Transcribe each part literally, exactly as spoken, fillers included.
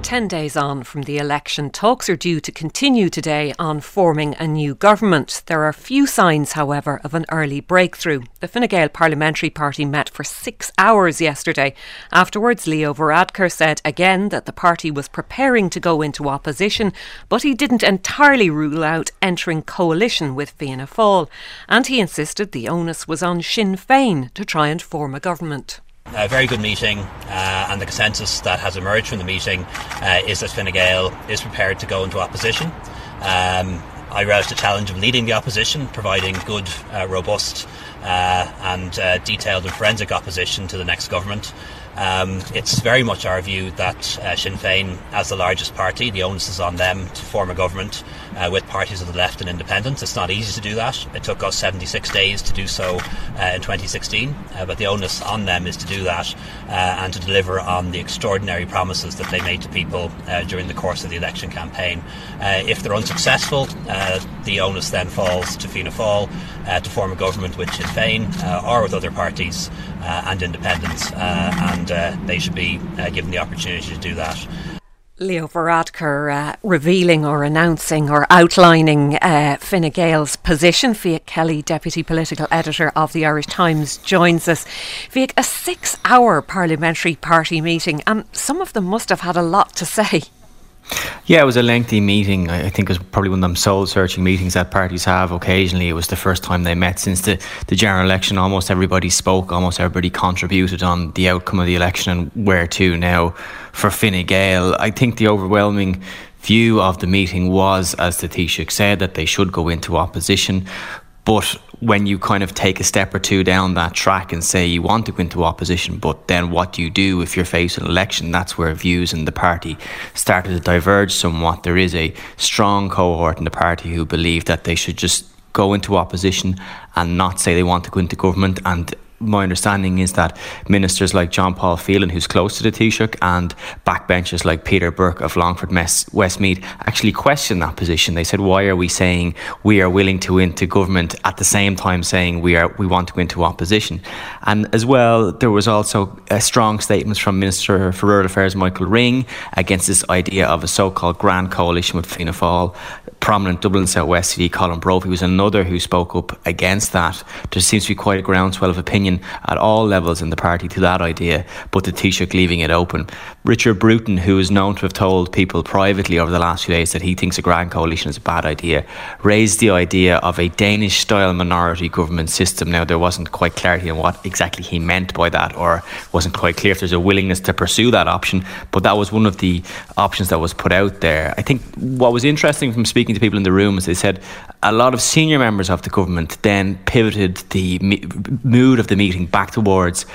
Ten days on from the election, talks are due to continue today on forming a new government. There are few signs, however, of an early breakthrough. The Fine Gael Parliamentary Party met for six hours yesterday. Afterwards, Leo Varadkar said again that the party was preparing to go into opposition, but he didn't entirely rule out entering coalition with Fianna Fáil. And he insisted the onus was on Sinn Féin to try and form a government. A very good meeting, uh, and the consensus that has emerged from the meeting uh, is that Fine Gael is prepared to go into opposition. Um, I relish the challenge of leading the opposition, providing good, uh, robust uh, and uh, detailed and forensic opposition to the next government. Um, it's very much our view that uh, Sinn Féin, as the largest party, the onus is on them to form a government uh, with parties of the left and independents. It's not easy to do that. It took us seventy-six days to do so uh, in twenty sixteen, uh, but the onus on them is to do that uh, and to deliver on the extraordinary promises that they made to people uh, during the course of the election campaign. Uh, if they're unsuccessful, uh, the onus then falls to Fianna Fáil uh, to form a government with Sinn Féin uh, or with other parties uh, and independents, uh, and uh, they should be uh, given the opportunity to do that. Leo Varadkar uh, revealing or announcing or outlining uh, Fine Gael's position. Fiach Kelly, Deputy Political Editor of the Irish Times, joins us. Fiach, a six-hour parliamentary party meeting, and some of them must have had a lot to say. Yeah, it was a lengthy meeting. I think it was probably one of them soul-searching meetings that parties have occasionally. It was the first time they met since the, the general election. Almost everybody spoke, almost everybody contributed on the outcome of the election and where to now for Fine Gael. I think the overwhelming view of the meeting was, as the Taoiseach said, that they should go into opposition. But when you kind of take a step or two down that track and say you want to go into opposition, but then what do you do if you're faced with an election? That's where views in the party started to diverge somewhat. There is a strong cohort in the party who believe that they should just go into opposition and not say they want to go into government. And my understanding is that ministers like John Paul Phelan, who's close to the Taoiseach, and backbenchers like Peter Burke of Longford Westmeath actually questioned that position. They said, why are we saying we are willing to go into government at the same time saying we are we want to go into opposition? And as well, there was also a strong statements from Minister for Rural Affairs Michael Ring against this idea of a so-called grand coalition with Fianna Fáil. Prominent Dublin South West C D Colin Brophy was another who spoke up against that. There seems to be quite a groundswell of opinion at all levels in the party to that idea, but the Taoiseach leaving it open. Richard Bruton, who is known to have told people privately over the last few days that he thinks a grand coalition is a bad idea, raised the idea of a Danish-style minority government system. Now, there wasn't quite clarity on what exactly he meant by that, or wasn't quite clear if there's a willingness to pursue that option, but that was one of the options that was put out there. I think what was interesting from speaking to people in the room is they said a lot of senior members of the government then pivoted the mood of the meeting back towards,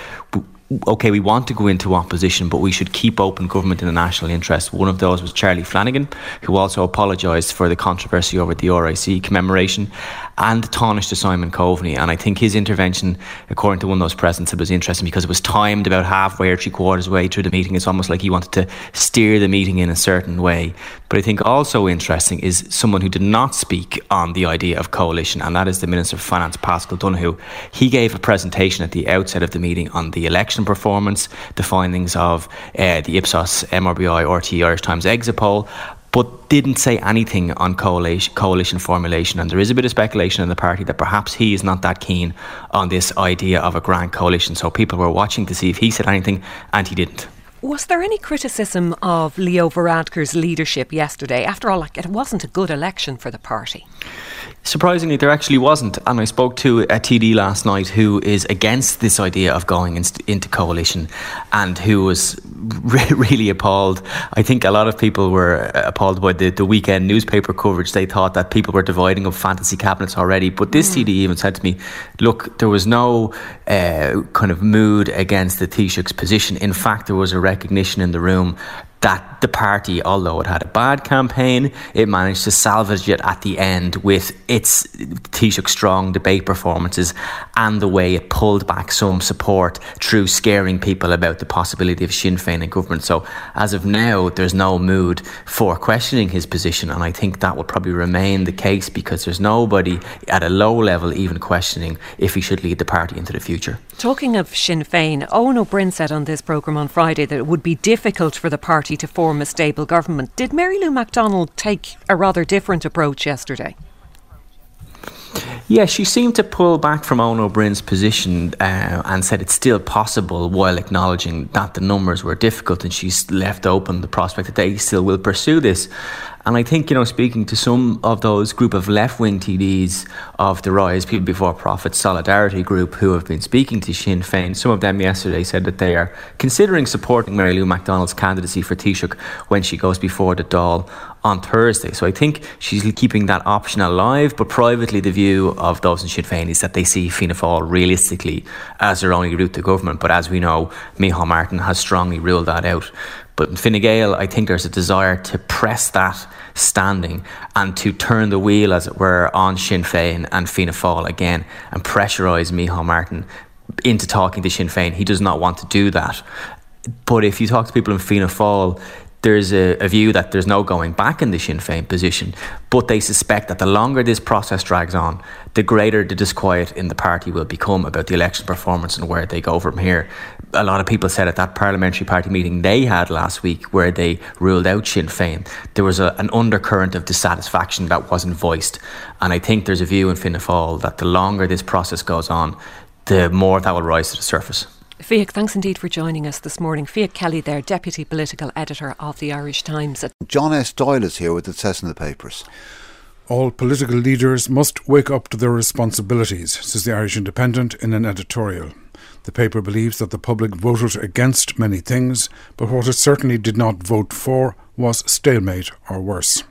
OK, we want to go into opposition, but we should keep open government in the national interest. One of those was Charlie Flanagan, who also apologised for the controversy over the R I C commemoration, and Tánaiste Simon Coveney. And I think his intervention, according to one of those present, it was interesting because it was timed about halfway or three quarters way through the meeting. It's almost like he wanted to steer the meeting in a certain way. But I think also interesting is someone who did not speak on the idea of coalition, and that is the Minister for Finance, Paschal Donohoe. He gave a presentation at the outset of the meeting on the election performance, the findings of uh, the Ipsos M R B I R T Irish Times exit poll, but didn't say anything on coalition, coalition formulation. And there is a bit of speculation in the party that perhaps he is not that keen on this idea of a grand coalition. So people were watching to see if he said anything, and he didn't. Was there any criticism of Leo Varadkar's leadership yesterday? After all, like, it wasn't a good election for the party. Surprisingly, there actually wasn't. And I spoke to a T D last night who is against this idea of going into coalition and who was re- really appalled. I think a lot of people were appalled by the, the weekend newspaper coverage. They thought that people were dividing up fantasy cabinets already. But this mm. T D even said to me, look, there was no uh, kind of mood against the Taoiseach's position. In fact, there was a recognition in the room that the party, although it had a bad campaign, it managed to salvage it at the end with its Taoiseach strong debate performances and the way it pulled back some support through scaring people about the possibility of Sinn Féin in government. So as of now, there's no mood for questioning his position, and I think that will probably remain the case because there's nobody at a low level even questioning if he should lead the party into the future. Talking of Sinn Féin, Owen O'Brien said on this programme on Friday that it would be difficult for the party party to form a stable government. Did Mary Lou McDonald take a rather different approach yesterday? Yeah, she seemed to pull back from Eoin Ó Broin's position uh, and said it's still possible, while acknowledging that the numbers were difficult, and she's left open the prospect that they still will pursue this. And I think, you know, speaking to some of those group of left-wing T Ds of the Rise, People Before Profit Solidarity Group, who have been speaking to Sinn Féin, some of them yesterday said that they are considering supporting Mary Lou McDonald's candidacy for Taoiseach when she goes before the Dáil on Thursday. So I think she's keeping that option alive, but privately the view of those in Sinn Féin is that they see Fianna Fáil realistically as their only route to government. But as we know, Micheál Martin has strongly ruled that out. But in Fine Gael, I think there's a desire to press that standing and to turn the wheel, as it were, on Sinn Féin and Fianna Fáil again and pressurise Micheál Martin into talking to Sinn Féin. He does not want to do that. But if you talk to people in Fianna Fáil, there's a, a view that there's no going back in the Sinn Féin position, but they suspect that the longer this process drags on, the greater the disquiet in the party will become about the election performance and where they go from here. A lot of people said at that parliamentary party meeting they had last week, where they ruled out Sinn Féin, there was a, an undercurrent of dissatisfaction that wasn't voiced. And I think there's a view in Fianna Fáil that the longer this process goes on, the more that will rise to the surface. Fiach, thanks indeed for joining us this morning. Fiach Kelly there, Deputy Political Editor of the Irish Times. John S. Doyle is here with it says in the papers. All political leaders must wake up to their responsibilities, says the Irish Independent in an editorial. The paper believes that the public voted against many things, but what it certainly did not vote for was stalemate or worse.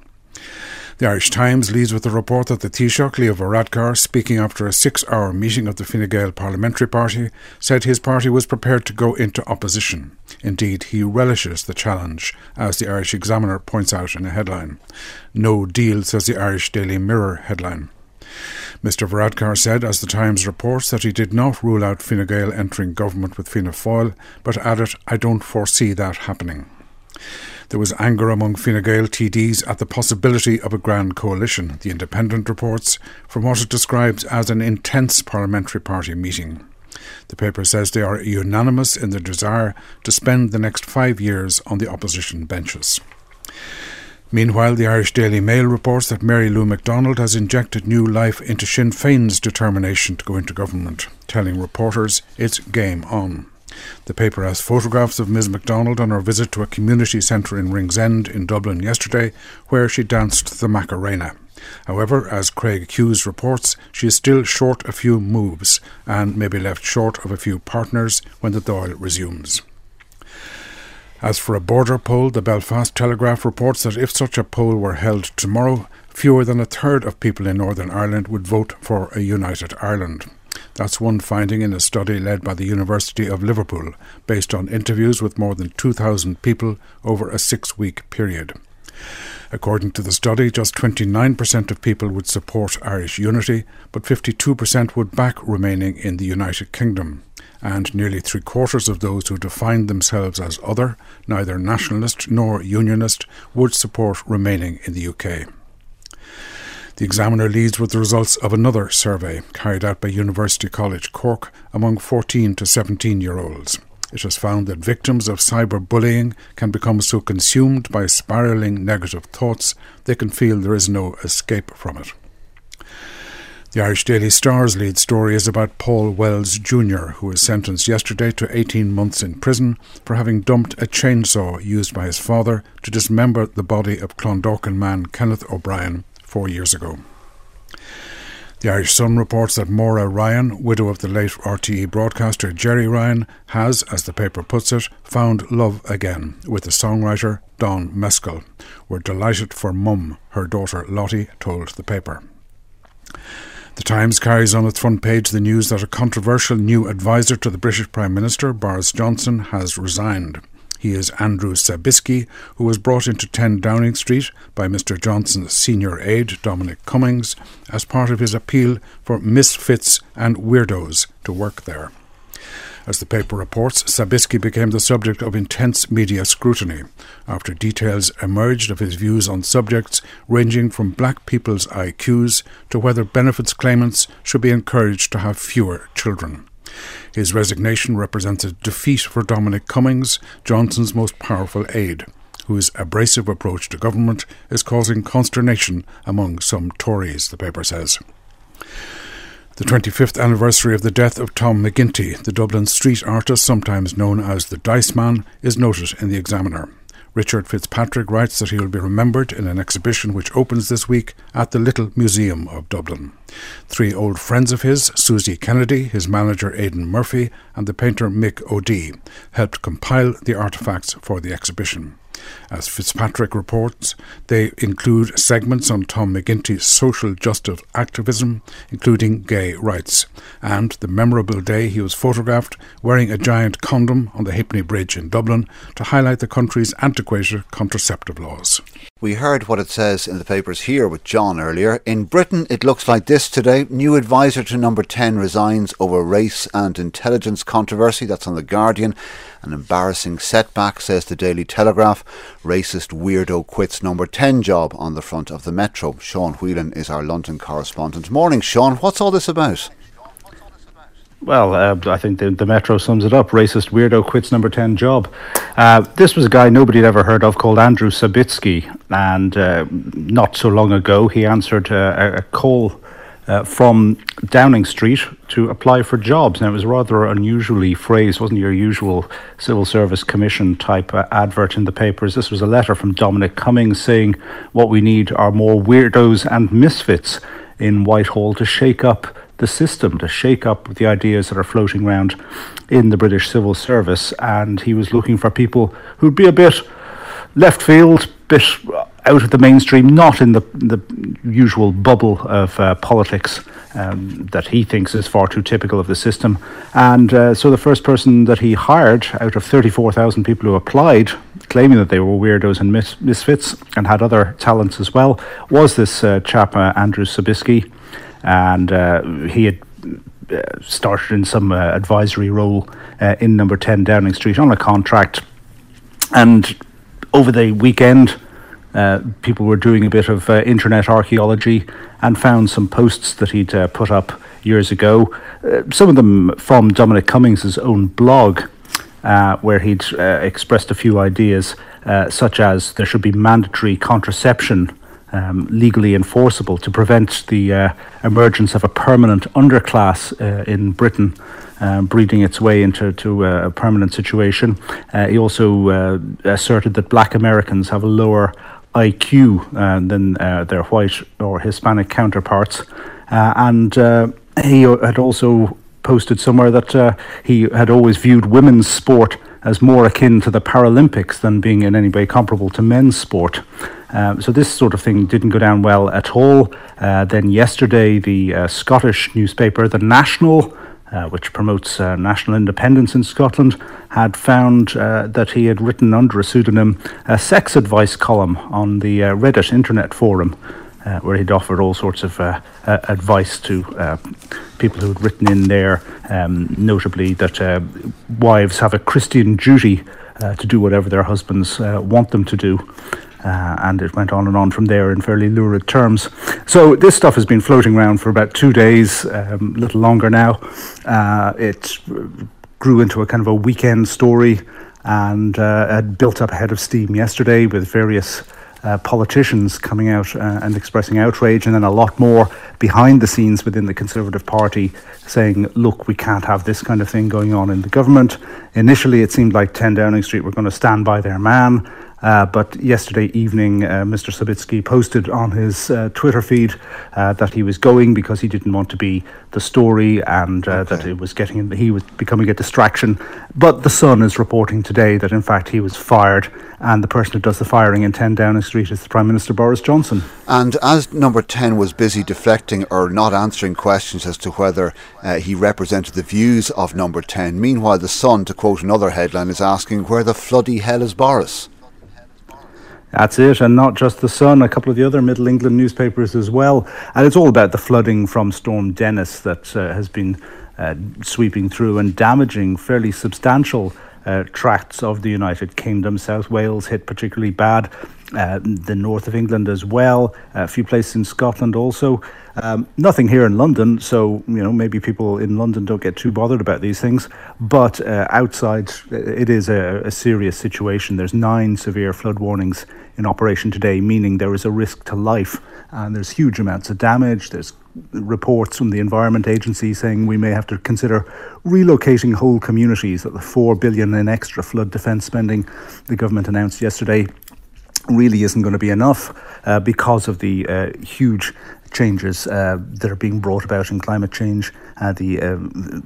The Irish Times leads with the report that the Taoiseach, Leo Varadkar, speaking after a six-hour meeting of the Fine Gael parliamentary party, said his party was prepared to go into opposition. Indeed, he relishes the challenge, as the Irish Examiner points out in a headline. No deal, says the Irish Daily Mirror headline. Mister Varadkar said, as the Times reports, that he did not rule out Fine Gael entering government with Fianna Fáil, but added, "I don't foresee that happening." There was anger among Fine Gael T Ds at the possibility of a grand coalition, the Independent reports, from what it describes as an intense parliamentary party meeting. The paper says they are unanimous in their desire to spend the next five years on the opposition benches. Meanwhile, the Irish Daily Mail reports that Mary Lou McDonald has injected new life into Sinn Féin's determination to go into government, telling reporters it's game on. The paper has photographs of Miz McDonald on her visit to a community centre in Ringsend in Dublin yesterday, where she danced the Macarena. However, as Craig Hughes reports, she is still short a few moves and may be left short of a few partners when the Dáil resumes. As for a border poll, the Belfast Telegraph reports that if such a poll were held tomorrow, fewer than a third of people in Northern Ireland would vote for a united Ireland. That's one finding in a study led by the University of Liverpool, based on interviews with more than two thousand people over a six-week period. According to the study, just twenty-nine percent of people would support Irish unity, but fifty-two percent would back remaining in the United Kingdom. And nearly three-quarters of those who defined themselves as other, neither nationalist nor unionist, would support remaining in the U K. The Examiner leads with the results of another survey carried out by University College Cork among fourteen to seventeen-year-olds. It has found that victims of cyberbullying can become so consumed by spiralling negative thoughts they can feel there is no escape from it. The Irish Daily Star's lead story is about Paul Wells Junior, who was sentenced yesterday to eighteen months in prison for having dumped a chainsaw used by his father to dismember the body of Clondalkin man Kenneth O'Brien four years ago. The Irish Sun reports that Maura Ryan, widow of the late R T E broadcaster Jerry Ryan, has, as the paper puts it, found love again with the songwriter Don Mescal. "We're delighted for Mum," her daughter Lottie told the paper. The Times carries on its front page the news that a controversial new advisor to the British Prime Minister, Boris Johnson, has resigned. He is Andrew Sabisky, who was brought into ten Downing Street by Mister Johnson's senior aide, Dominic Cummings, as part of his appeal for misfits and weirdos to work there. As the paper reports, Sabisky became the subject of intense media scrutiny after details emerged of his views on subjects ranging from black people's I Qs to whether benefits claimants should be encouraged to have fewer children. His resignation represents a defeat for Dominic Cummings, Johnson's most powerful aide. whose abrasive approach to government is causing consternation among some Tories, the paper says. The twenty-fifth anniversary of the death of Tom McGinty, the Dublin street artist sometimes known as the Dice Man, is noted in the Examiner. Richard Fitzpatrick writes that he will be remembered in an exhibition which opens this week at the Little Museum of Dublin. Three old friends of his, Susie Kennedy, his manager Aidan Murphy, and the painter Mick O'Dea, helped compile the artefacts for the exhibition. As Fitzpatrick reports, they include segments on Tom McGinty's social justice activism, including gay rights, and the memorable day he was photographed wearing a giant condom on the Hipney Bridge in Dublin to highlight the country's antiquated contraceptive laws. We heard what it says in the papers here with John earlier. In Britain, it looks like this today. New advisor to Number ten resigns over race and intelligence controversy. That's on The Guardian. An embarrassing setback, says the Daily Telegraph. Racist weirdo quits Number ten job on the front of the Metro. Sean Whelan is our London correspondent. Morning, Sean. What's all this about? Well, uh, I think the, the Metro sums it up. Racist weirdo quits Number ten job. Uh, this was a guy nobody had ever heard of called Andrew Sabitsky, and uh, not so long ago he answered uh, a call uh, from Downing Street to apply for jobs. Now, it was rather unusually phrased, wasn't your usual Civil Service Commission type uh, advert in the papers. This was a letter from Dominic Cummings saying what we need are more weirdos and misfits in Whitehall to shake up the system, to shake up the ideas that are floating around in the British civil service. And he was looking for people who'd be a bit left field, bit out of the mainstream, not in the the usual bubble of uh, politics um, that he thinks is far too typical of the system. And uh, so the first person that he hired out of thirty-four thousand people who applied, claiming that they were weirdos and mis- misfits and had other talents as well, was this uh, chap, uh, Andrew Sabitsky. And uh, he had uh, started in some uh, advisory role uh, in Number ten Downing Street on a contract. And over the weekend, uh, people were doing a bit of uh, internet archaeology and found some posts that he'd uh, put up years ago, uh, some of them from Dominic Cummings' own blog, uh, where he'd uh, expressed a few ideas, uh, such as there should be mandatory contraception Um, legally enforceable to prevent the uh, emergence of a permanent underclass uh, in Britain, uh, breeding its way into to a permanent situation. Uh, he also uh, asserted that black Americans have a lower I Q uh, than uh, their white or Hispanic counterparts. Uh, and uh, he had also posted somewhere that uh, he had always viewed women's sport as more akin to the Paralympics than being in any way comparable to men's sport. Um, so this sort of thing didn't go down well at all. Uh, then yesterday, the uh, Scottish newspaper, The National, uh, which promotes uh, national independence in Scotland, had found uh, that he had written under a pseudonym a sex advice column on the uh, Reddit internet forum, uh, where he'd offered all sorts of uh, uh, advice to uh, people who had written in there, um, notably that uh, wives have a Christian duty uh, to do whatever their husbands uh, want them to do. Uh, and it went on and on from there in fairly lurid terms. So this stuff has been floating around for about two days, um, a little longer now. Uh, it grew into a kind of a weekend story and uh, had built up a head of steam yesterday with various uh, politicians coming out uh, and expressing outrage, and then a lot more behind the scenes within the Conservative Party saying, look, we can't have this kind of thing going on in the government. Initially, it seemed like ten Downing Street were going to stand by their man. Uh, but yesterday evening, uh, Mister Sabitsky posted on his uh, Twitter feed uh, that he was going because he didn't want to be the story, and uh, okay. that it was getting he was becoming a distraction. But the Sun is reporting today that in fact he was fired, and the person who does the firing in ten Downing Street is the Prime Minister Boris Johnson. And as Number ten was busy deflecting or not answering questions as to whether uh, he represented the views of Number ten, meanwhile the Sun, to quote another headline, is asking where the bloody hell is Boris? That's it, and not just the Sun, a couple of the other Middle England newspapers as well. And it's all about the flooding from Storm Dennis that uh, has been uh, sweeping through and damaging fairly substantial uh, tracts of the United Kingdom. South Wales hit particularly bad. uh, the north of England as well, a few places in Scotland also. Um, nothing here in London, so you know maybe people in London don't get too bothered about these things. But uh, outside, it is a, a serious situation. There's nine severe flood warnings in operation today, meaning there is a risk to life, and there's huge amounts of damage. There's reports from the Environment Agency saying we may have to consider relocating whole communities. That the four billion in extra flood defence spending the government announced yesterday really isn't going to be enough uh, because of the uh, huge changes uh, that are being brought about in climate change, uh, the uh,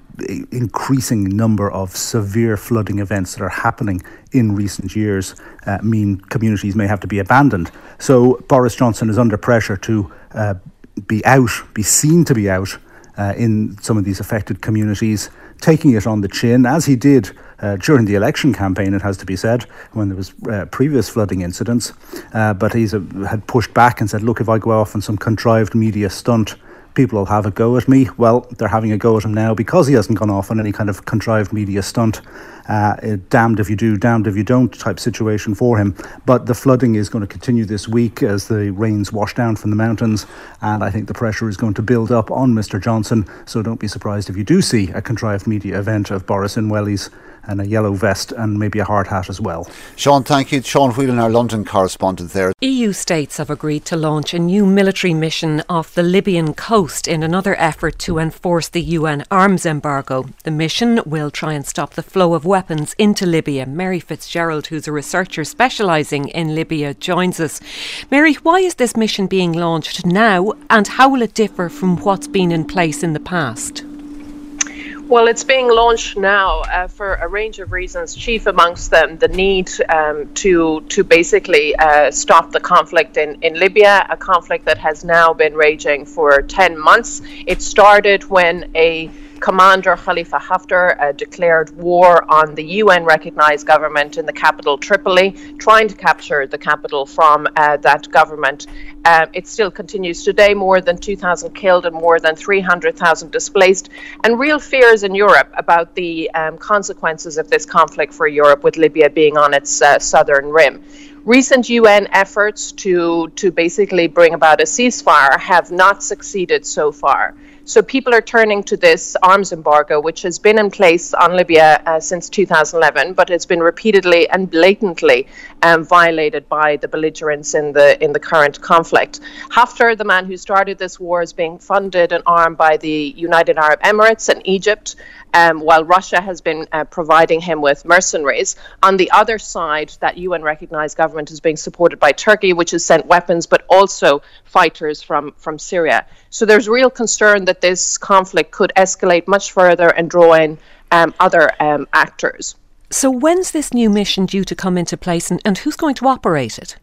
increasing number of severe flooding events that are happening in recent years uh, mean communities may have to be abandoned. So Boris Johnson is under pressure to uh, be out, be seen to be out uh, in some of these affected communities, taking it on the chin, as he did uh, during the election campaign, it has to be said, when there was uh, previous flooding incidents. Uh, but he had pushed back and said, look, if I go off on some contrived media stunt, people will have a go at me. Well, they're having a go at him now because he hasn't gone off on any kind of contrived media stunt. Uh, damned if you do, damned if you don't type situation for him. But the flooding is going to continue this week as the rains wash down from the mountains, and I think the pressure is going to build up on Mister Johnson. So don't be surprised if you do see a contrived media event of Boris in wellies and a yellow vest and maybe a hard hat as well. Sean, thank you. Sean Whelan, our London correspondent there. E U states have agreed to launch a new military mission off the Libyan coast in another effort to enforce the U N arms embargo. The mission will try and stop the flow of weapons into Libya. Mary Fitzgerald, who's a researcher specialising in Libya, joins us. Mary, why is this mission being launched now, and how will it differ from what's been in place in the past? Well, it's being launched now uh, for a range of reasons, chief amongst them the need um, to to basically uh, stop the conflict in, in Libya, a conflict that has now been raging for ten months. It started when a Commander Khalifa Haftar uh, declared war on the U N-recognised government in the capital Tripoli, trying to capture the capital from uh, that government. Um, it still continues today, more than two thousand killed and more than three hundred thousand displaced, and real fears in Europe about the um, consequences of this conflict for Europe, with Libya being on its uh, southern rim. Recent U N efforts to, to basically bring about a ceasefire have not succeeded so far. So people are turning to this arms embargo, which has been in place on Libya uh, since two thousand eleven, but has been repeatedly and blatantly um, violated by the belligerents in the in the current conflict. Haftar, the man who started this war, is being funded and armed by the United Arab Emirates and Egypt, um, while Russia has been uh, providing him with mercenaries. On the other side, that U N-recognised government is being supported by Turkey, which has sent weapons, but also fighters from, from Syria. So there's real concern that this conflict could escalate much further and draw in um, other um, actors. So when's this new mission due to come into place, and, and who's going to operate it?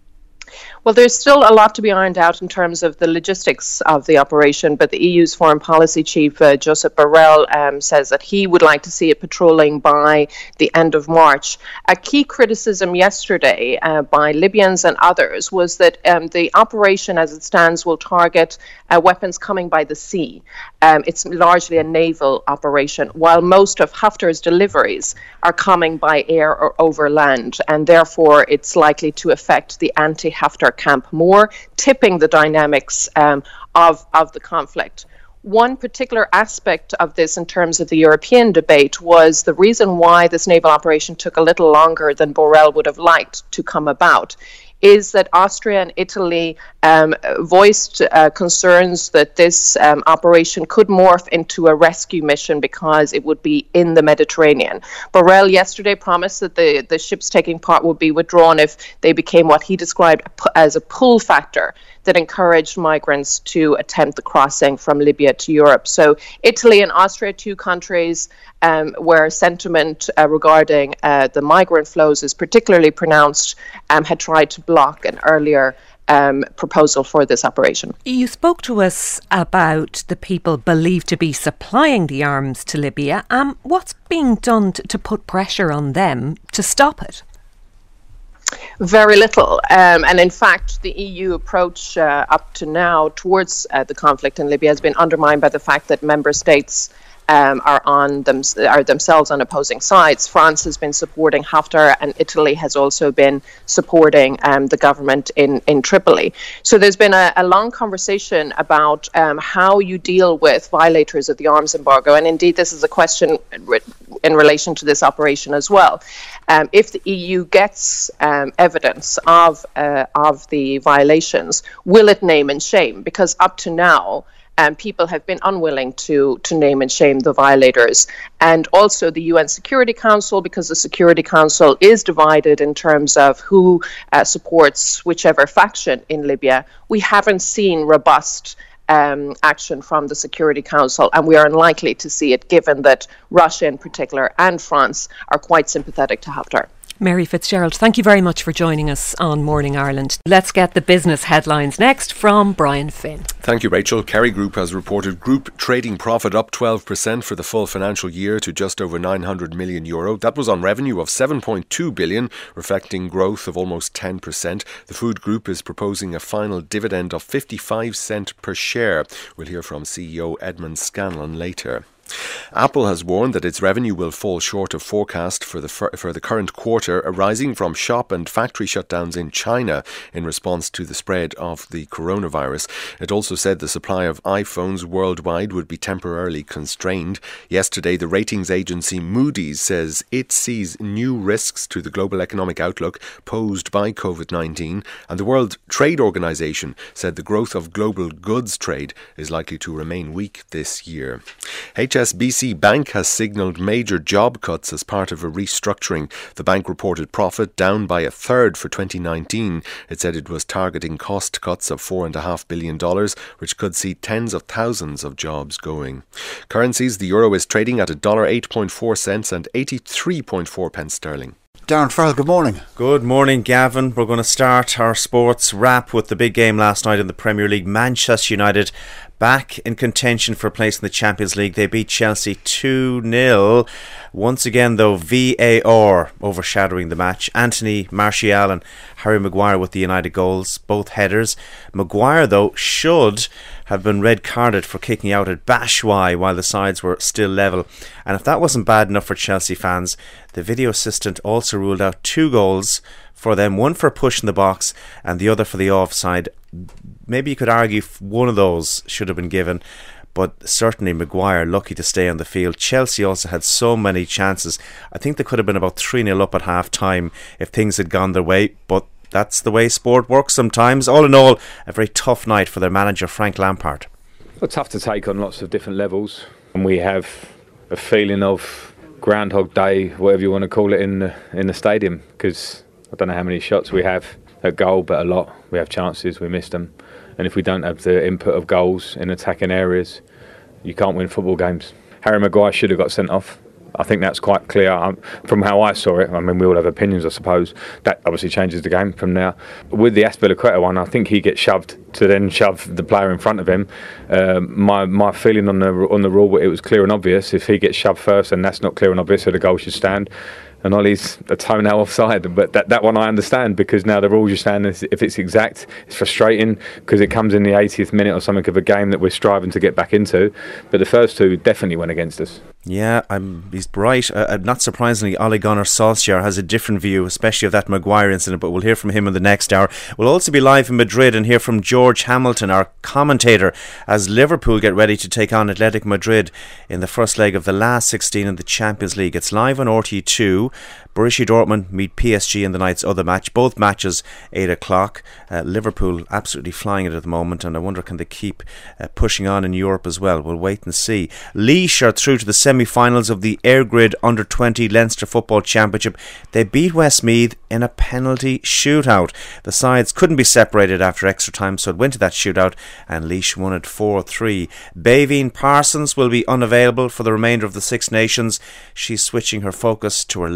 Well, there's still a lot to be ironed out in terms of the logistics of the operation, but the E U's foreign policy chief, uh, Josep Borrell, um, says that he would like to see it patrolling by the end of March. A key criticism yesterday uh, by Libyans and others was that um, the operation as it stands will target uh, weapons coming by the sea. Um, it's largely a naval operation, while most of Haftar's deliveries are coming by air or over land, and therefore it's likely to affect the anti-Haftar camp more, tipping the dynamics um, of, of the conflict. One particular aspect of this in terms of the European debate was the reason why this naval operation took a little longer than Borrell would have liked to come about is that Austria and Italy um, voiced uh, concerns that this um, operation could morph into a rescue mission because it would be in the Mediterranean. Borrell yesterday promised that the, the ships taking part would be withdrawn if they became what he described as a pull factor that encouraged migrants to attempt the crossing from Libya to Europe. So Italy and Austria, two countries um, where sentiment uh, regarding uh, the migrant flows is particularly pronounced, um, had tried to block an earlier um, proposal for this operation. You spoke to us about the people believed to be supplying the arms to Libya. Um, what's being done to, to put pressure on them to stop it? Very little. Um, and in fact, the E U approach uh, up to now towards uh, the conflict in Libya has been undermined by the fact that member states um, are on them are themselves on opposing sides. France has been supporting Haftar, and Italy has also been supporting um, the government in, in Tripoli. So there's been a, a long conversation about um, how you deal with violators of the arms embargo, and indeed this is a question in relation to this operation as well. Um, if the E U gets um, evidence of uh, of the violations, will it name and shame? Because up to now, um, people have been unwilling to to name and shame the violators. And also the U N Security Council, because the Security Council is divided in terms of who uh, supports whichever faction in Libya. We haven't seen robust Um, action from the Security Council, and we are unlikely to see it, given that Russia in particular and France are quite sympathetic to Haftar. Mary Fitzgerald, thank you very much for joining us on Morning Ireland. Let's get the business headlines next from Brian Finn. Thank you, Rachel. Kerry Group has reported group trading profit up twelve percent for the full financial year to just over nine hundred million euro. That was on revenue of seven point two billion, reflecting growth of almost ten percent. The food group is proposing a final dividend of fifty-five cents per share. We'll hear from C E O Edmund Scanlon later. Apple has warned that its revenue will fall short of forecast for the for the current quarter, arising from shop and factory shutdowns in China in response to the spread of the coronavirus. It also said the supply of iPhones worldwide would be temporarily constrained. Yesterday, the ratings agency Moody's says it sees new risks to the global economic outlook posed by COVID nineteen, and the World Trade Organization said the growth of global goods trade is likely to remain weak this year. H S B C Bank has signalled major job cuts as part of a restructuring. The bank reported profit down by a third for twenty nineteen. It said it was targeting cost cuts of four point five billion dollars, which could see tens of thousands of jobs going. Currencies: the euro is trading at one dollar eight point four cents and eighty-three point four pence sterling. Darren Farrell, good morning. Good morning, Gavin. We're going to start our sports wrap with the big game last night in the Premier League. Manchester United back in contention for a place in the Champions League. They beat Chelsea two nil. Once again, though, V A R overshadowing the match. Anthony Martial and Harry Maguire with the United goals, both headers. Maguire, though, should have been red carded for kicking out at Batshuayi while the sides were still level. And if that wasn't bad enough for Chelsea fans, the video assistant also ruled out two goals for them, one for pushing the box and the other for the offside. Maybe you could argue one of those should have been given, but certainly Maguire lucky to stay on the field. Chelsea also had so many chances. I think they could have been about three nil up at half time if things had gone their way, but that's the way sport works sometimes. All in all, a very tough night for their manager Frank Lampard. Well, tough to take on lots of different levels, and we have a feeling of Groundhog Day, whatever you want to call it, in the, in the stadium, because I don't know how many shots we have at goal, but a lot. We have chances, we missed them, and if we don't have the input of goals in attacking areas, you can't win football games. Harry Maguire should have got sent off. I think that's quite clear um, from how I saw it. I mean, we all have opinions, I suppose. That obviously changes the game from now. With the Azpilicueta one, I think he gets shoved to then shove the player in front of him. Um, my my feeling on the on the rule, it was clear and obvious. If he gets shoved first, and that's not clear and obvious, so the goal should stand. And Ollie's a toenail offside, but that, that one I understand, because now the rules you're saying is if it's exact, it's frustrating because it comes in the eightieth minute or something of a game that we're striving to get back into. But the first two definitely went against us. Yeah, I'm, he's right. Uh, not surprisingly, Ole Gunnar Solskjaer has a different view, especially of that Maguire incident, but we'll hear from him in the next hour. We'll also be live in Madrid and hear from George Hamilton, our commentator, as Liverpool get ready to take on Athletic Madrid in the first leg of the last sixteen in the Champions League. It's live on R T two. Borussia Dortmund meet P S G in the night's other match. Both matches eight o'clock. Uh, Liverpool absolutely flying it at the moment, and I wonder can they keep uh, pushing on in Europe as well. We'll wait and see. Laois are through to the semi-finals of the Airgrid under twenty Leinster Football Championship. They beat Westmeath in a penalty shootout. The sides couldn't be separated after extra time, so it went to that shootout, and Laois won it four three. Baveen Parsons will be unavailable for the remainder of the Six Nations. She's switching her focus to her Leaving Cert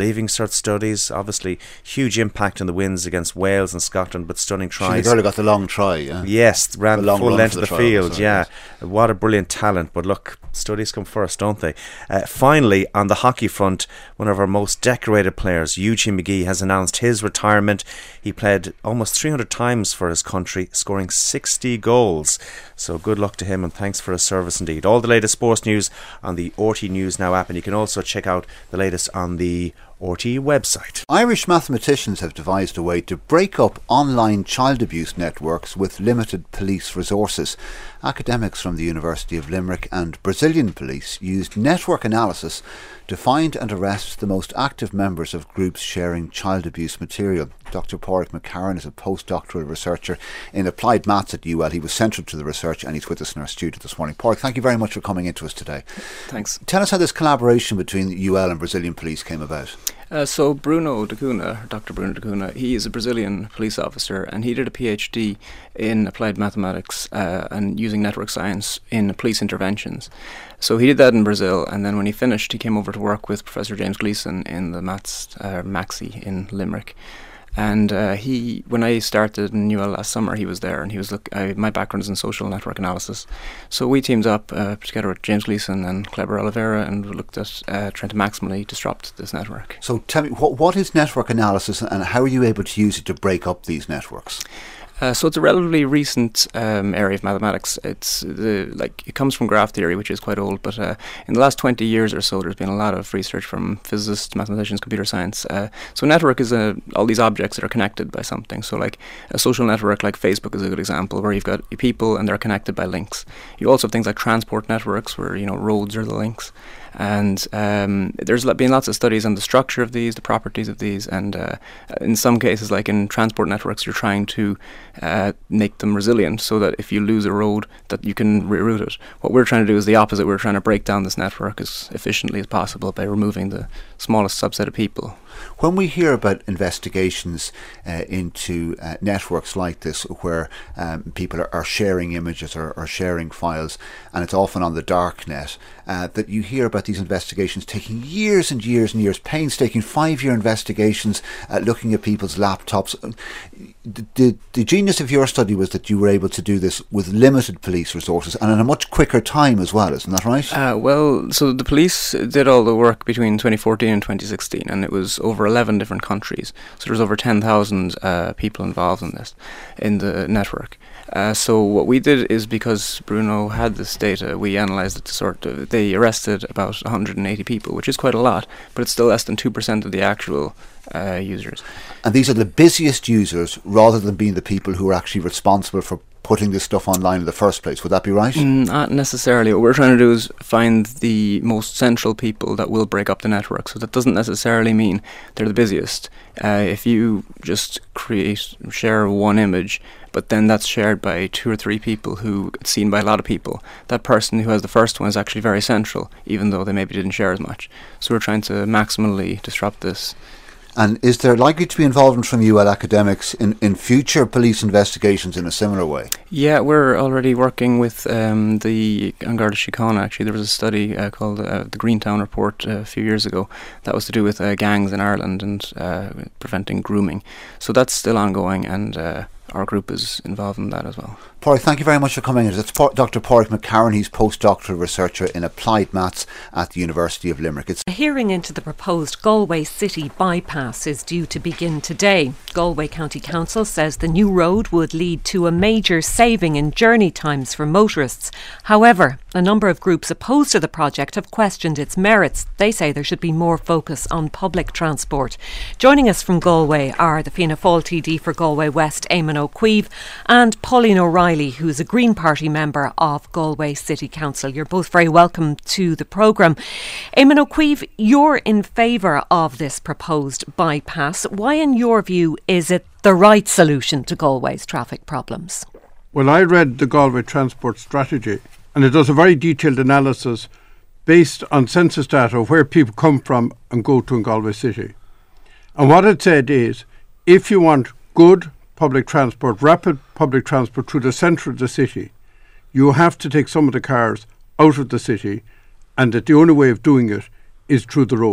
with studies. Obviously, huge impact in the wins against Wales and Scotland, but stunning tries. The girl who got the long try, yeah. Yes, ran the full length of the, the field, sorry, yeah. Yes. What a brilliant talent, but look, studies come first, don't they? Uh, finally, on the hockey front, one of our most decorated players, Eugene McGee, has announced his retirement. He played almost three hundred times for his country, scoring sixty goals. So good luck to him, and thanks for his service indeed. All the latest sports news on the R T News Now app, and you can also check out the latest on the R T website. Irish mathematicians have devised a way to break up online child abuse networks with limited police resources. Academics from the University of Limerick and Brazilian police used network analysis to find and arrest the most active members of groups sharing child abuse material. Doctor Pádraig McCarron is a postdoctoral researcher in applied maths at U L. He was central to the research, and he's with us in our studio this morning. Pádraig, thank you very much for coming into us today. Thanks. Tell us how this collaboration between U L and Brazilian police came about. Uh, so Bruno da Cunha, Doctor Bruno da Cunha, he is a Brazilian police officer, and he did a PhD in applied mathematics uh, and using network science in police interventions. So he did that in Brazil, and then when he finished, he came over to work with Professor James Gleeson in the maths uh, Maxi in Limerick. And uh, he, when I started in U L last summer, he was there, and he was look. I, my background is in social network analysis, so we teamed up uh, together with James Gleeson and Kleber Oliveira, and we looked at uh, trying to maximally disrupt this network. So tell me, what what is network analysis, and how are you able to use it to break up these networks? Uh, so it's a relatively recent um, area of mathematics. It's the like it comes from graph theory, which is quite old. But uh, in the last twenty years or so, there's been a lot of research from physicists, mathematicians, computer science. Uh, so network is a, all these objects that are connected by something. So like a social network, like Facebook, is a good example, where you've got people and they're connected by links. You also have things like transport networks, where you know roads are the links. And um, there's been lots of studies on the structure of these, the properties of these, and uh, in some cases, like in transport networks, you're trying to uh, make them resilient so that if you lose a road, that you can reroute it. What we're trying to do is the opposite. We're trying to break down this network as efficiently as possible by removing the smallest subset of people. When we hear about investigations uh, into uh, networks like this, where um, people are, are sharing images or, or sharing files, and it's often on the dark net, uh, that you hear about these investigations taking years and years and years, painstaking five-year investigations, uh, looking at people's laptops. The, the, the genius of your study was that you were able to do this with limited police resources and in a much quicker time as well, isn't that right? Uh, well, so the police did all the work between twenty fourteen and twenty sixteen, and it was over eleven different countries. So there's over ten thousand uh, people involved in this, in the network. Uh, so what we did is, because Bruno had this data, we analysed it to sort of, they arrested about one hundred eighty people, which is quite a lot, but it's still less than two percent of the actual uh, users. And these are the busiest users, rather than being the people who are actually responsible for putting this stuff online in the first place. Would that be right? Mm, not necessarily. What we're trying to do is find the most central people that will break up the network. So that doesn't necessarily mean they're the busiest. Uh, if you just create, share one image, but then that's shared by two or three people who it's seen by a lot of people, that person who has the first one is actually very central, even though they maybe didn't share as much. So we're trying to maximally disrupt this. And is there likely to be involvement from U L academics in, in future police investigations in a similar way? Yeah, we're already working with um, the An Garda Síochána. Actually, there was a study uh, called uh, the Greentown Report uh, a few years ago that was to do with uh, gangs in Ireland and uh, preventing grooming. So that's still ongoing, and uh, our group is involved in that as well. Pádraig, thank you very much for coming in. That's Doctor Pádraig McCarron. He's postdoctoral researcher in applied maths at the University of Limerick. It's a hearing into the proposed Galway City bypass is due to begin today. Galway County Council says the new road would lead to a major saving in journey times for motorists. However, a number of groups opposed to the project have questioned its merits. They say there should be more focus on public transport. Joining us from Galway are the Fianna Fáil T D for Galway West, Eamon O'Queeve, and Pauline O'Reilly, who's a Green Party member of Galway City Council. You're both very welcome to the programme. Eamon O'Queeve, you're in favour of this proposed bypass. Why, in your view, is it the right solution to Galway's traffic problems? Well, I read the Galway Transport Strategy, and it does a very detailed analysis based on census data where people come from and go to in Galway City. And what it said is, if you want good public transport, rapid public transport through the centre of the city, you have to take some of the cars out of the city, and that the only way of doing it is through the road.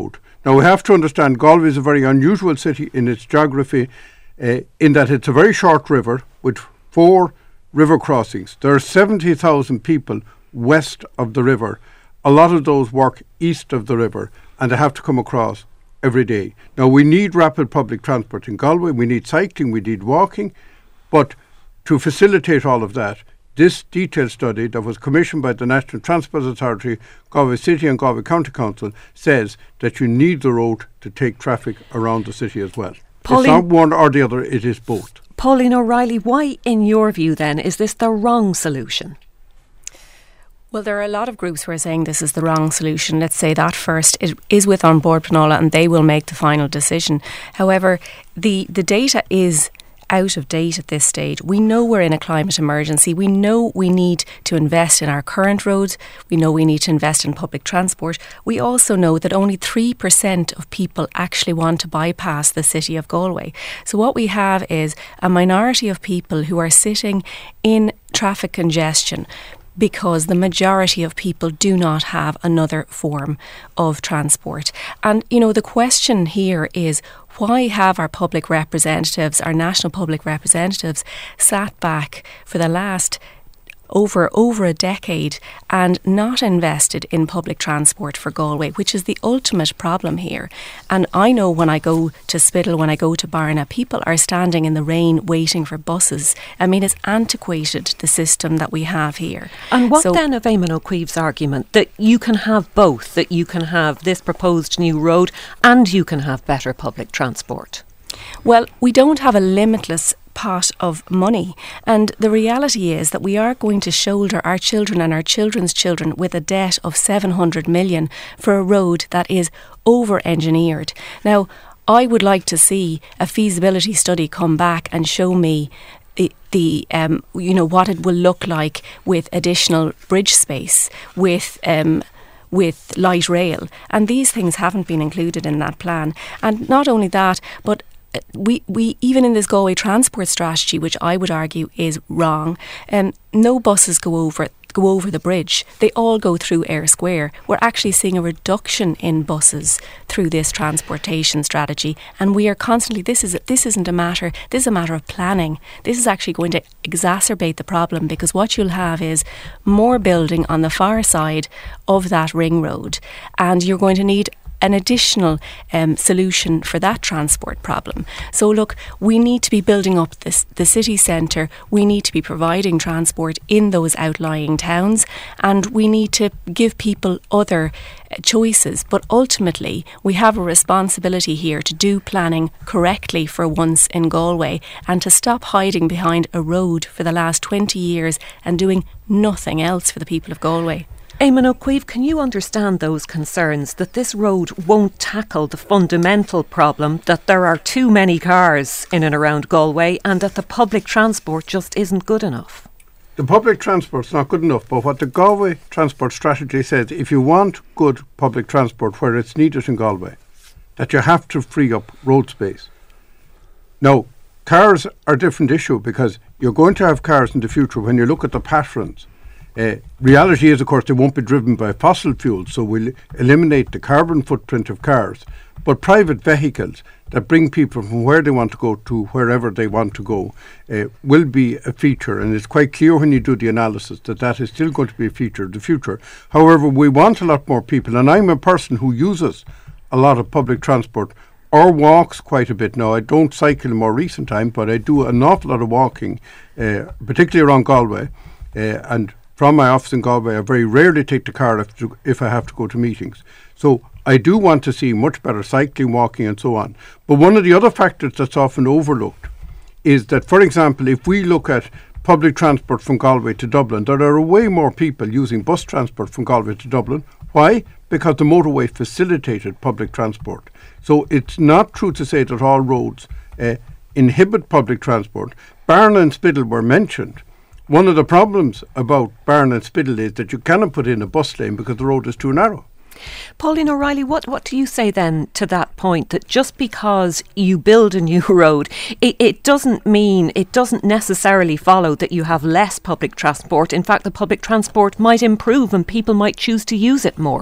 Now we have to understand Galway is a very unusual city in its geography, uh, in that it's a very short river with four river crossings. There are seventy thousand people west of the river. A lot of those work east of the river, and they have to come across every day. Now we need rapid public transport in Galway, we need cycling, we need walking, but to facilitate all of that, this detailed study that was commissioned by the National Transport Authority, Galway City and Galway County Council says that you need the road to take traffic around the city as well. Pauline, it's not one or the other, it is both. Pauline O'Reilly, why in your view then is this the wrong solution? Well, there are a lot of groups who are saying this is the wrong solution. Let's say that first. It is with An Bord Pleanála and they will make the final decision. However, the, the data is out of date at this stage. We know we're in a climate emergency. We know we need to invest in our current roads. We know we need to invest in public transport. We also know that only three percent of people actually want to bypass the city of Galway. So what we have is a minority of people who are sitting in traffic congestion because the majority of people do not have another form of transport. And, you know, the question here is, why have our public representatives, our national public representatives, sat back for the last over over a decade and not invested in public transport for Galway, which is the ultimate problem here? And I know when I go to Spittal, when I go to Barna, people are standing in the rain waiting for buses. I mean, it's antiquated, the system that we have here. And what so, then of Eamon O'Keefe's argument that you can have both, that you can have this proposed new road and you can have better public transport? Well, we don't have a limitless pot of money, and the reality is that we are going to shoulder our children and our children's children with a debt of seven hundred million for a road that is over-engineered. Now, I would like to see a feasibility study come back and show me the, the um, you know, what it will look like with additional bridge space, with um, with light rail, and these things haven't been included in that plan. And not only that, but We, we even in this Galway transport strategy, which I would argue is wrong, um, no buses go over go over the bridge. They all go through Eyre Square. We're actually seeing a reduction in buses through this transportation strategy, and we are constantly. This is this isn't a matter. This is a matter of planning. This is actually going to exacerbate the problem, because what you'll have is more building on the far side of that ring road, and you're going to need an additional um, solution for that transport problem. So look, we need to be building up this, the city centre, we need to be providing transport in those outlying towns, and we need to give people other uh, choices. But ultimately, we have a responsibility here to do planning correctly for once in Galway, and to stop hiding behind a road for the last twenty years and doing nothing else for the people of Galway. Eamon O'Keefe, can you understand those concerns that this road won't tackle the fundamental problem that there are too many cars in and around Galway, and that the public transport just isn't good enough? The public transport's not good enough, but what the Galway Transport Strategy says, if you want good public transport where it's needed in Galway, that you have to free up road space. Now, cars are a different issue, because you're going to have cars in the future when you look at the patterns. Uh, reality is, of course, they won't be driven by fossil fuels, so we'll eliminate the carbon footprint of cars. But private vehicles that bring people from where they want to go to wherever they want to go uh, will be a feature, and it's quite clear when you do the analysis that that is still going to be a feature of the future. However, we want a lot more people, and I'm a person who uses a lot of public transport or walks quite a bit now. I don't cycle in more recent time, but I do an awful lot of walking, uh, particularly around Galway, uh, and from my office in Galway, I very rarely take the car if, to, if I have to go to meetings. So I do want to see much better cycling, walking and so on. But one of the other factors that's often overlooked is that, for example, if we look at public transport from Galway to Dublin, there are way more people using bus transport from Galway to Dublin. Why? Because the motorway facilitated public transport. So it's not true to say that all roads uh, inhibit public transport. Barna and Spittal were mentioned. One of the problems about Barna and Spittal is that you cannot put in a bus lane because the road is too narrow. Pauline O'Reilly, what, what do you say then to that point, that just because you build a new road, it, it doesn't mean, it doesn't necessarily follow that you have less public transport. In fact, the public transport might improve and people might choose to use it more.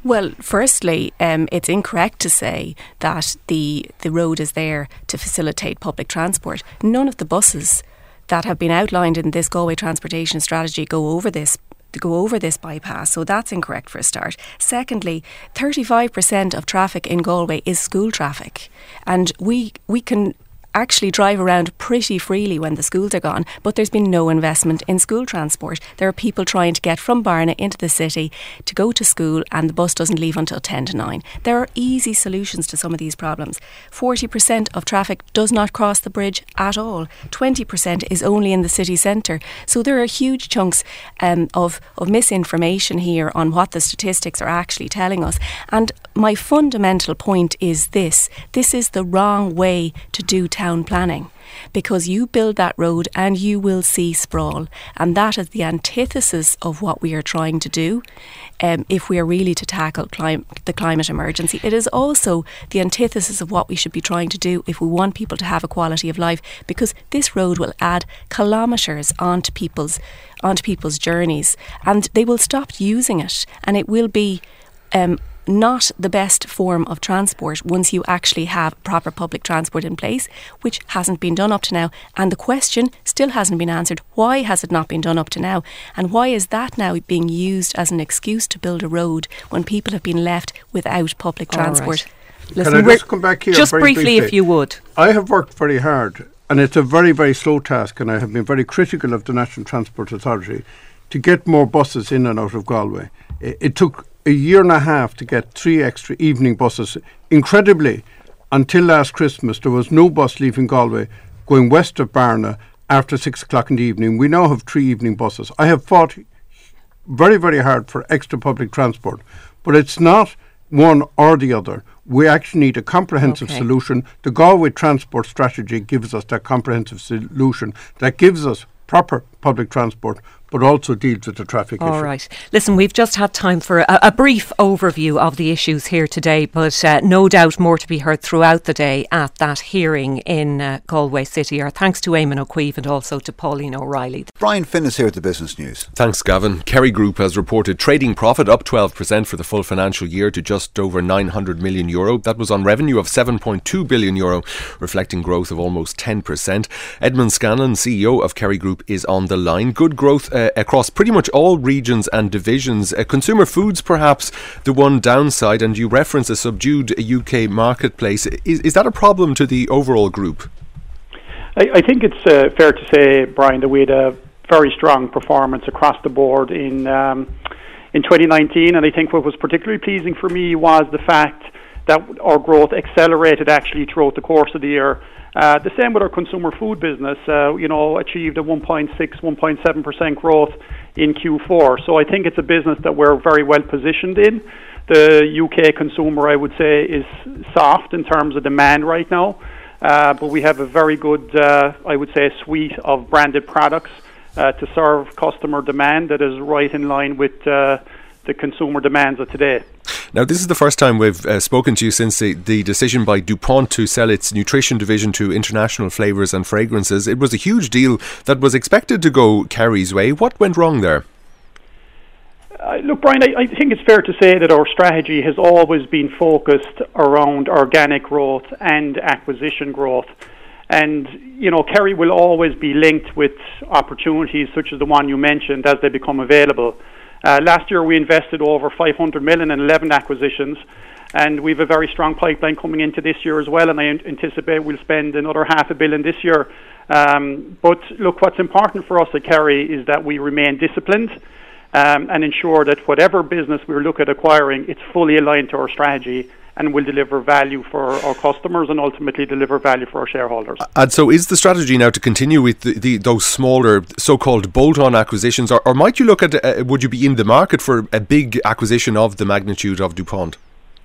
Well, firstly, um, it's incorrect to say that the the road is there to facilitate public transport. None of the buses that have been outlined in this Galway transportation strategy go over this to go over this bypass, so that's incorrect for a start. Secondly, thirty-five percent of traffic in Galway is school traffic, and we we can actually drive around pretty freely when the schools are gone, but there's been no investment in school transport. There are people trying to get from Barna into the city to go to school, and the bus doesn't leave until ten to nine. There are easy solutions to some of these problems. forty percent of traffic does not cross the bridge at all. twenty percent is only in the city centre. So there are huge chunks um, of, of misinformation here on what the statistics are actually telling us. And my fundamental point is this. This is the wrong way to do town planning, because you build that road and you will see sprawl, and that is the antithesis of what we are trying to do um, if we are really to tackle clim- the climate emergency. It is also the antithesis of what we should be trying to do if we want people to have a quality of life, because this road will add kilometres onto people's onto people's journeys, and they will stop using it, and it will be um, not the best form of transport once you actually have proper public transport in place, which hasn't been done up to now. And the question still hasn't been answered. Why has it not been done up to now? And why is that now being used as an excuse to build a road when people have been left without public transport? Right. Listen, Can I just come back here? Just very briefly, briefly, if you would. I have worked very hard, and it's a very, very slow task, and I have been very critical of the National Transport Authority to get more buses in and out of Galway. It, it took a year and a half to get three extra evening buses. Incredibly, until last Christmas, there was no bus leaving Galway going west of Barna after six o'clock in the evening. We now have three evening buses. I have fought very, very hard for extra public transport, but it's not one or the other. We actually need a comprehensive okay. solution. The Galway Transport Strategy gives us that comprehensive solution that gives us proper public transport, but also deals with the traffic All issue. All right. Listen, we've just had time for a, a brief overview of the issues here today, but uh, no doubt more to be heard throughout the day at that hearing in uh, Galway City. Our thanks to Eamon O'Queeve and also to Pauline O'Reilly. Brian Finn is here at the Business News. Thanks, Gavin. Kerry Group has reported trading profit up twelve percent for the full financial year to just over nine hundred million euro. That was on revenue of seven point two billion euro, reflecting growth of almost ten percent. Edmund Scanlon, C E O of Kerry Group, is on the line. Good growth uh, across pretty much all regions and divisions. Uh, consumer foods, perhaps the one downside, and you reference a subdued U K marketplace. Is, is that a problem to the overall group? I, I think it's uh, fair to say, Brian, that we had a very strong performance across the board in um, in twenty nineteen, and I think what was particularly pleasing for me was the fact that our growth accelerated actually throughout the course of the year. Uh, the same with our consumer food business, uh, you know, achieved a one point six, one point seven percent growth in Q four. So I think it's a business that we're very well positioned in. The U K consumer, I would say, is soft in terms of demand right now, uh, but we have a very good, uh, I would say, suite of branded products uh, to serve customer demand that is right in line with uh, the consumer demands of today. Now, this is the first time we've uh, spoken to you since the, the decision by DuPont to sell its nutrition division to International Flavours and Fragrances. It was a huge deal that was expected to go Kerry's way. What went wrong there? Uh, look, Brian, I, I think it's fair to say that our strategy has always been focused around organic growth and acquisition growth. And, you know, Kerry will always be linked with opportunities such as the one you mentioned as they become available. Uh, last year we invested over five hundred million in eleven acquisitions, and we have a very strong pipeline coming into this year as well, and I anticipate we'll spend another half a billion this year. Um, but look, what's important for us at Kerry is that we remain disciplined um, and ensure that whatever business we look at acquiring, it's fully aligned to our strategy and will deliver value for our customers and ultimately deliver value for our shareholders. And so is the strategy now to continue with the, the, those smaller so-called bolt-on acquisitions, or, or might you look at, uh, would you be in the market for a big acquisition of the magnitude of DuPont?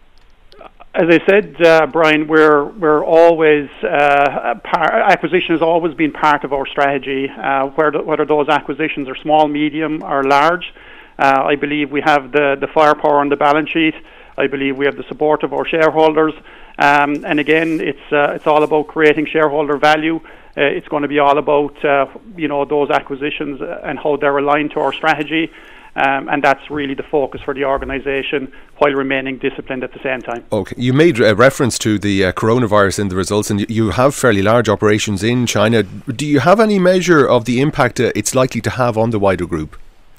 As I said, uh, Brian, we're we're always, uh, par- acquisition has always been part of our strategy, uh, whether, whether those acquisitions are small, medium or large. Uh, I believe we have the, the firepower on the balance sheet. I believe we have the support of our shareholders, um, and again, it's uh, it's all about creating shareholder value. Uh, it's going to be all about, uh, you know, those acquisitions and how they're aligned to our strategy. Um, and that's really the focus for the organisation, while remaining disciplined at the same time. Okay, you made a reference to the uh, coronavirus in the results, and you have fairly large operations in China. Do you have any measure of the impact uh, it's likely to have on the wider group?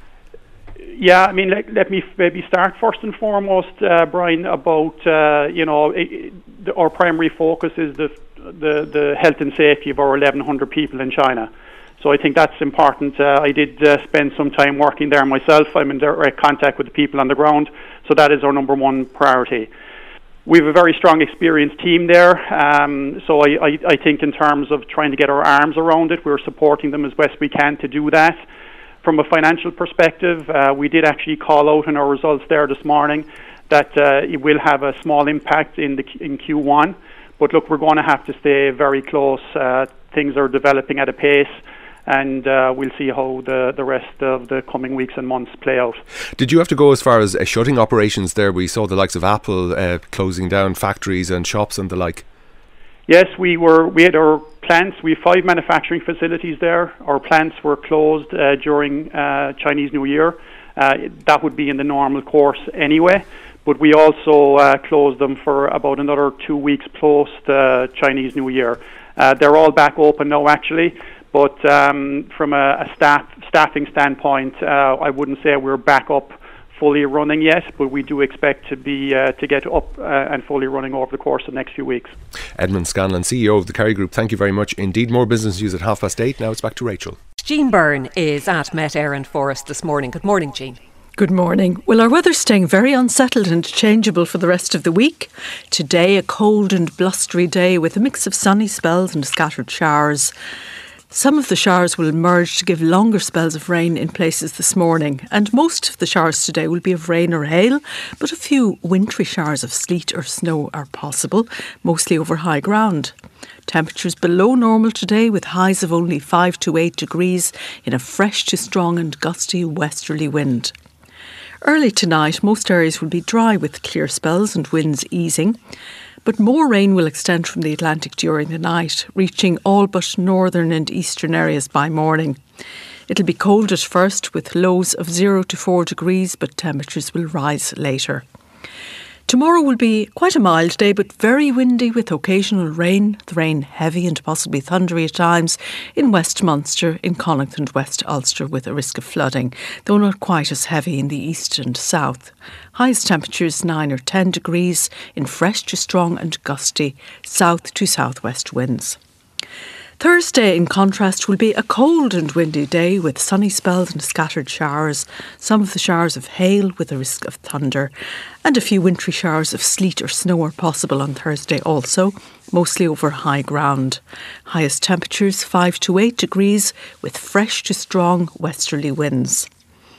Yeah, I mean, let, let me maybe start first and foremost, uh, Brian, about, uh, you know, it, it, the, our primary focus is the, the, the health and safety of our eleven hundred people in China. So I think that's important. Uh, I did uh, spend some time working there myself. I'm in direct contact with the people on the ground, so that is our number one priority. We have a very strong, experienced team there, um, so I, I, I think in terms of trying to get our arms around it, we're supporting them as best we can to do that. From a financial perspective, uh, we did actually call out in our results there this morning that uh, it will have a small impact in, the, in Q one, but look, we're going to have to stay very close. Uh, things are developing at a pace, and uh, we'll see how the, the rest of the coming weeks and months play out. Did you have to go as far as uh, shutting operations there? We saw the likes of Apple uh, closing down factories and shops and the like. Yes, we were. We had our plants. We have five manufacturing facilities there. Our plants were closed uh, during uh, Chinese New Year. Uh, that would be in the normal course anyway. But we also uh, closed them for about another two weeks post uh, Chinese New Year. Uh, they're all back open now, actually. But um, from a, a staff staffing standpoint, uh, I wouldn't say we're back up fully running yet, but we do expect to be uh, to get up uh, and fully running over the course of the next few weeks. Edmund Scanlon, C E O of the Kerry Group, thank you very much indeed. More business news at half past eight. Now it's back to Rachel. Jean Byrne is at Met Éireann for us this morning. Good morning, Jean. Good morning. Well, our weather's staying very unsettled and changeable for the rest of the week. Today, a cold and blustery day with a mix of sunny spells and scattered showers. Some of the showers will emerge to give longer spells of rain in places this morning, and most of the showers today will be of rain or hail, but a few wintry showers of sleet or snow are possible, mostly over high ground. Temperatures below normal today with highs of only five to eight degrees in a fresh to strong and gusty westerly wind. Early tonight, most areas will be dry with clear spells and winds easing. But more rain will extend from the Atlantic during the night, reaching all but northern and eastern areas by morning. It'll be cold at first, with lows of zero to four degrees, but temperatures will rise later. Tomorrow will be quite a mild day, but very windy with occasional rain, the rain heavy and possibly thundery at times in West Munster, in Connacht and West Ulster, with a risk of flooding, though not quite as heavy in the east and south. Highest temperatures nine or ten degrees in fresh to strong and gusty south to southwest winds. Thursday, in contrast, will be a cold and windy day with sunny spells and scattered showers, some of the showers of hail with a risk of thunder, and a few wintry showers of sleet or snow are possible on Thursday also, mostly over high ground. Highest temperatures five to eight degrees with fresh to strong westerly winds.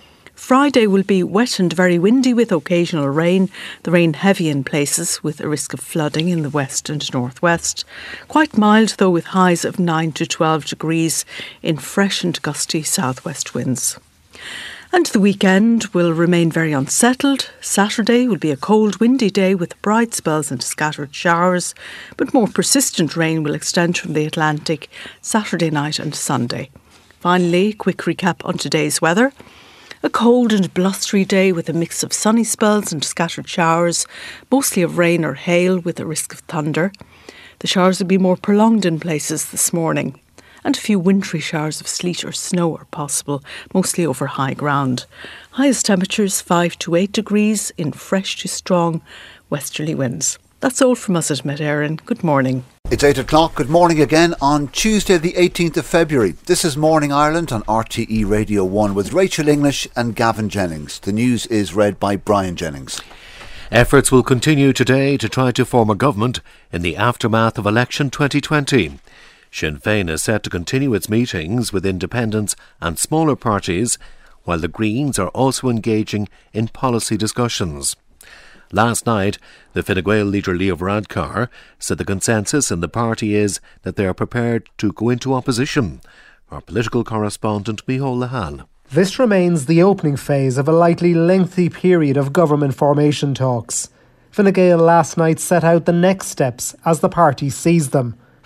Friday will be wet and very windy with occasional rain, the rain heavy in places with a risk of flooding in the west and northwest. Quite mild though with highs of nine to twelve degrees in fresh and gusty southwest winds. And the weekend will remain very unsettled. Saturday will be a cold, windy day with bright spells and scattered showers, but more persistent rain will extend from the Atlantic Saturday night and Sunday. Finally, quick recap on today's weather. A cold and blustery day with a mix of sunny spells and scattered showers, mostly of rain or hail with a risk of thunder. The showers will be more prolonged in places this morning, and a few wintry showers of sleet or snow are possible, mostly over high ground. Highest temperatures five to eight degrees in fresh to strong westerly winds. That's all from us at Met Éireann. Good morning. It's eight o'clock. Good morning again on Tuesday the eighteenth of February. This is Morning Ireland on R T E Radio one with Rachel English and Gavin Jennings. The news is read by Brian Jennings. Efforts will continue today to try to form a government in the aftermath of election twenty twenty. Sinn Féin is set to continue its meetings with independents and smaller parties, while the Greens are also engaging in policy discussions. Last night, the Fine Gael leader Leo Varadkar said the consensus in the party is that they are prepared to go into opposition. Our political correspondent Micheál Lahan. This remains the opening phase of a likely lengthy period of government formation talks. Fine Gael last night set out the next steps as the party sees them.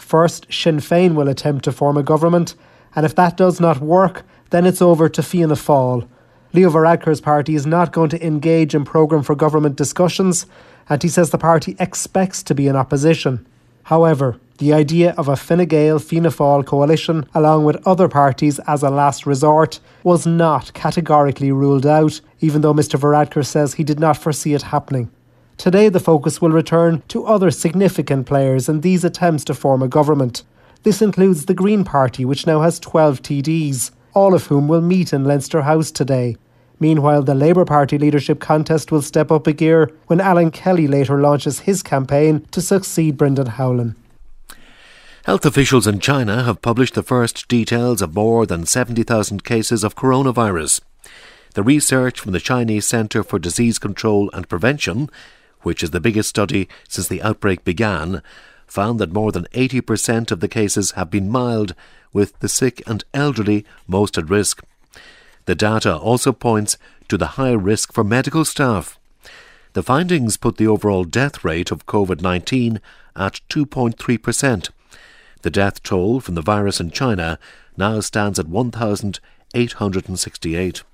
First, Sinn Féin will attempt to form a government, and if that does not work, then it's over to Fianna Fáil. Leo Varadkar's party is not going to engage in programme for government discussions, and he says the party expects to be in opposition. However, the idea of a Fine Gael-Fianna Fáil coalition, along with other parties as a last resort, was not categorically ruled out, even though Mr Varadkar says he did not foresee it happening. Today the focus will return to other significant players in these attempts to form a government. This includes the Green Party, which now has twelve T Ds, all of whom will meet in Leinster House today. Meanwhile, the Labour Party leadership contest will step up a gear when Alan Kelly later launches his campaign to succeed Brendan Howlin. Health officials in China have published the first details of more than seventy thousand cases of coronavirus. The research from the Chinese Centre for Disease Control and Prevention, which is the biggest study since the outbreak began, found that more than eighty percent of the cases have been mild, with the sick and elderly most at risk. The data also points to the high risk for medical staff. The findings put the overall death rate of COVID nineteen at two point three percent. The death toll from the virus in China now stands at one thousand eight hundred sixty-eight.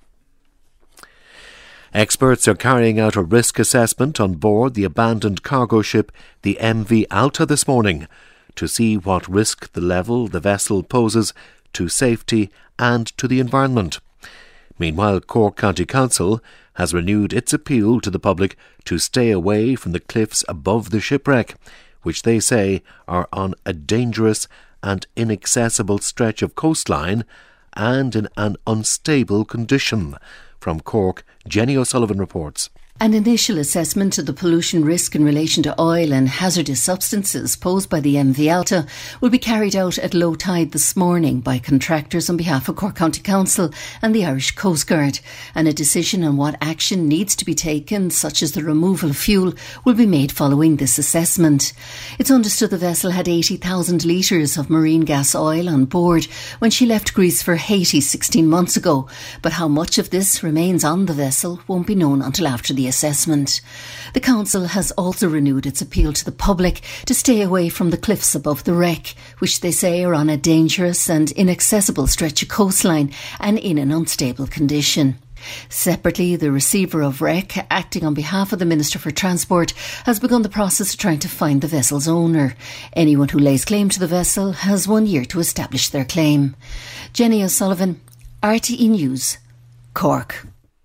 Experts are carrying out a risk assessment on board the abandoned cargo ship, the M V Alta, this morning to see what risk the level the vessel poses to safety and to the environment. Meanwhile, Cork County Council has renewed its appeal to the public to stay away from the cliffs above the shipwreck, which they say are on a dangerous and inaccessible stretch of coastline and in an unstable condition. From Cork, Jenny O'Sullivan reports. An initial assessment of the pollution risk in relation to oil and hazardous substances posed by the M V Alta will be carried out at low tide this morning by contractors on behalf of Cork County Council and the Irish Coast Guard, and a decision on what action needs to be taken, such as the removal of fuel, will be made following this assessment. It's understood the vessel had eighty thousand litres of marine gas oil on board when she left Greece for Haiti sixteen months ago, but how much of this remains on the vessel won't be known until after the assessment. The council has also renewed its appeal to the public to stay away from the cliffs above the wreck, which they say are on a dangerous and inaccessible stretch of coastline and in an unstable condition. Separately, the receiver of wreck, acting on behalf of the Minister for Transport, has begun the process of trying to find the vessel's owner. Anyone who lays claim to the vessel has one year to establish their claim. Jenny O'Sullivan, R T E News, Cork.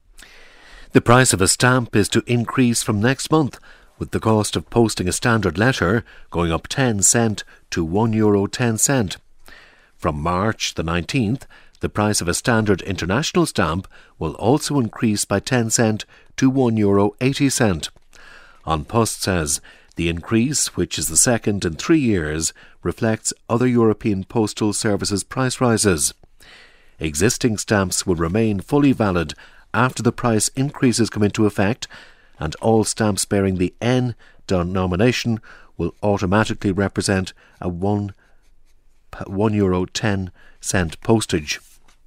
The price of a stamp is to increase from next month, with the cost of posting a standard letter going up ten cent to one euro ten cent. From March the nineteenth, the price of a standard international stamp will also increase by ten cent to one euro eighty cent. An Post says the increase, which is the second in three years, reflects other European postal services price rises. Existing stamps will remain fully valid after the price increases come into effect, and all stamps bearing the N denomination will automatically represent a one one euro ten cent postage.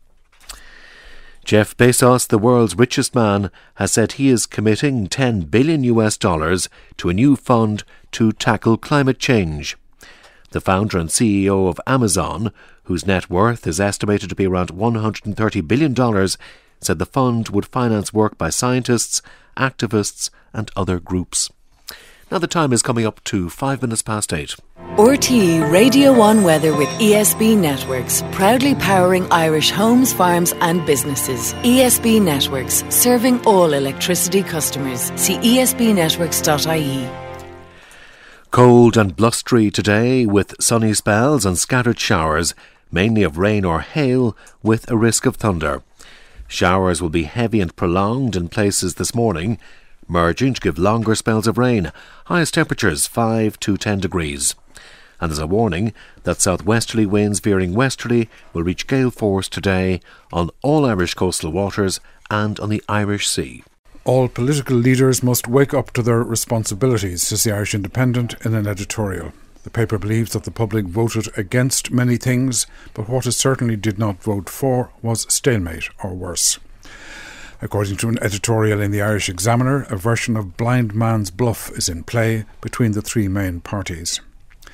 Jeff Bezos, the world's richest man, has said he is committing ten billion US dollars to a new fund to tackle climate change. The founder and C E O of Amazon, whose net worth is estimated to be around one hundred thirty billion dollars, said the fund would finance work by scientists, activists and other groups. Now the time is coming up to five minutes past eight. R T E Radio one Weather with E S B Networks, proudly powering Irish homes, farms and businesses. E S B Networks, serving all electricity customers. See e s b networks dot i e. Cold and blustery today with sunny spells and scattered showers, mainly of rain or hail with a risk of thunder. Showers will be heavy and prolonged in places this morning, merging to give longer spells of rain. Highest temperatures five to ten degrees. And there's a warning that southwesterly winds veering westerly will reach gale force today on all Irish coastal waters and on the Irish Sea. All political leaders must wake up to their responsibilities, says the Irish Independent in an editorial. The paper believes that the public voted against many things, but what it certainly did not vote for was stalemate or worse. According to an editorial in the Irish Examiner, a version of blind man's bluff is in play between the three main parties.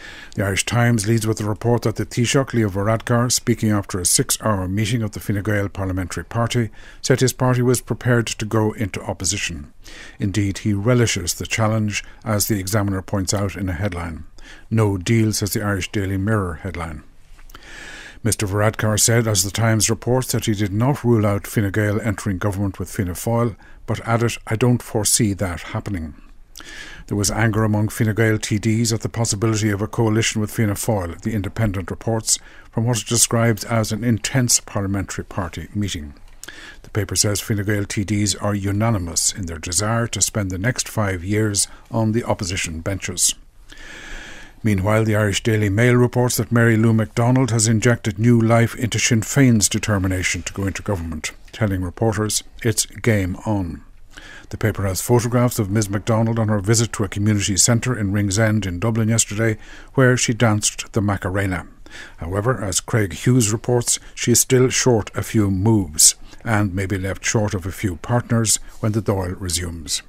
The Irish Times leads with the report that the Taoiseach, Leo Varadkar, speaking after a six-hour meeting of the Fine Gael Parliamentary Party, said his party was prepared to go into opposition. Indeed, he relishes the challenge, as the Examiner points out in a headline. No deal, says the Irish Daily Mirror headline. Mister Varadkar said, as the Times reports, that he did not rule out Fine Gael entering government with Fianna Fáil, but added, "I don't foresee that happening." There was anger among Fine Gael T Ds at the possibility of a coalition with Fianna Fáil, the Independent reports, from what it describes as an intense parliamentary party meeting. The paper says Fine Gael T Ds are unanimous in their desire to spend the next five years on the opposition benches. Meanwhile, the Irish Daily Mail reports that Mary Lou MacDonald has injected new life into Sinn Féin's determination to go into government, telling reporters it's game on. The paper has photographs of Miz MacDonald on her visit to a community centre in Ringsend in Dublin yesterday, where she danced the Macarena. However, as Craig Hughes reports, she is still short a few moves, and may be left short of a few partners when the Dáil resumes.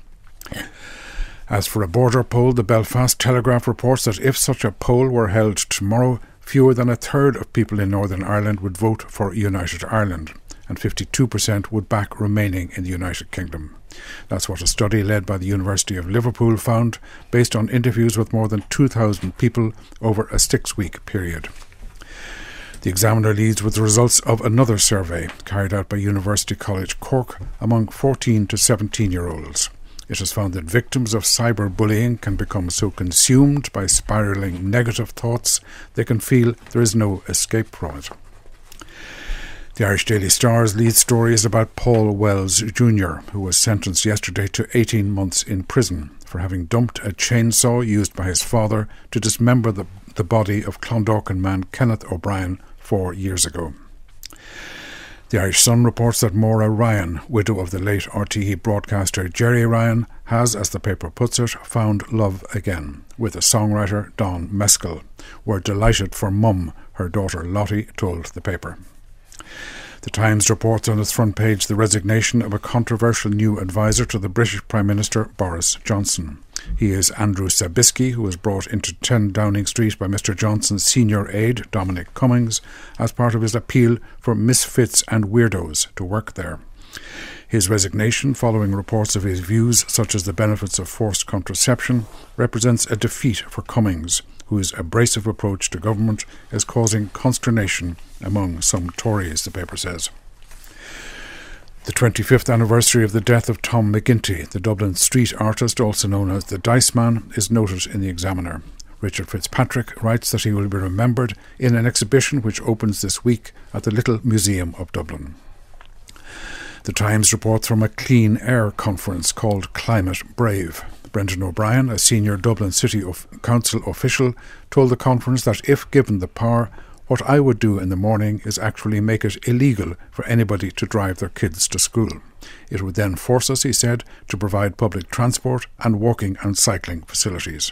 As for a border poll, the Belfast Telegraph reports that if such a poll were held tomorrow, fewer than a third of people in Northern Ireland would vote for United Ireland, and fifty-two percent would back remaining in the United Kingdom. That's what a study led by the University of Liverpool found, based on interviews with more than two thousand people over a six-week period. The Examiner leads with the results of another survey carried out by University College Cork among fourteen to seventeen-year-olds. It has found that victims of cyberbullying can become so consumed by spiralling negative thoughts they can feel there is no escape from it. The Irish Daily Star's lead story is about Paul Wells Junior, who was sentenced yesterday to eighteen months in prison for having dumped a chainsaw used by his father to dismember the, the body of Clondalkin man Kenneth O'Brien four years ago. The Irish Sun reports that Maura Ryan, widow of the late R T E broadcaster Jerry Ryan, has, as the paper puts it, found love again with the songwriter Don Mescal. "We're delighted for Mum," her daughter Lottie told the paper. The Times reports on its front page the resignation of a controversial new advisor to the British Prime Minister Boris Johnson. He is Andrew Sabisky, who was brought into ten Downing Street by Mister Johnson's senior aide, Dominic Cummings, as part of his appeal for misfits and weirdos to work there. His resignation, following reports of his views such as the benefits of forced contraception, represents a defeat for Cummings, whose abrasive approach to government is causing consternation among some Tories, the paper says. The twenty-fifth anniversary of the death of Tom McGinty, the Dublin street artist also known as the Dice Man, is noted in the Examiner. Richard Fitzpatrick writes that he will be remembered in an exhibition which opens this week at the Little Museum of Dublin. The Times reports from a clean air conference called Climate Brave. Brendan O'Brien, a senior Dublin City Council official, told the conference that if given the power, what I would do in the morning is actually make it illegal for anybody to drive their kids to school. It would then force us, he said, to provide public transport and walking and cycling facilities.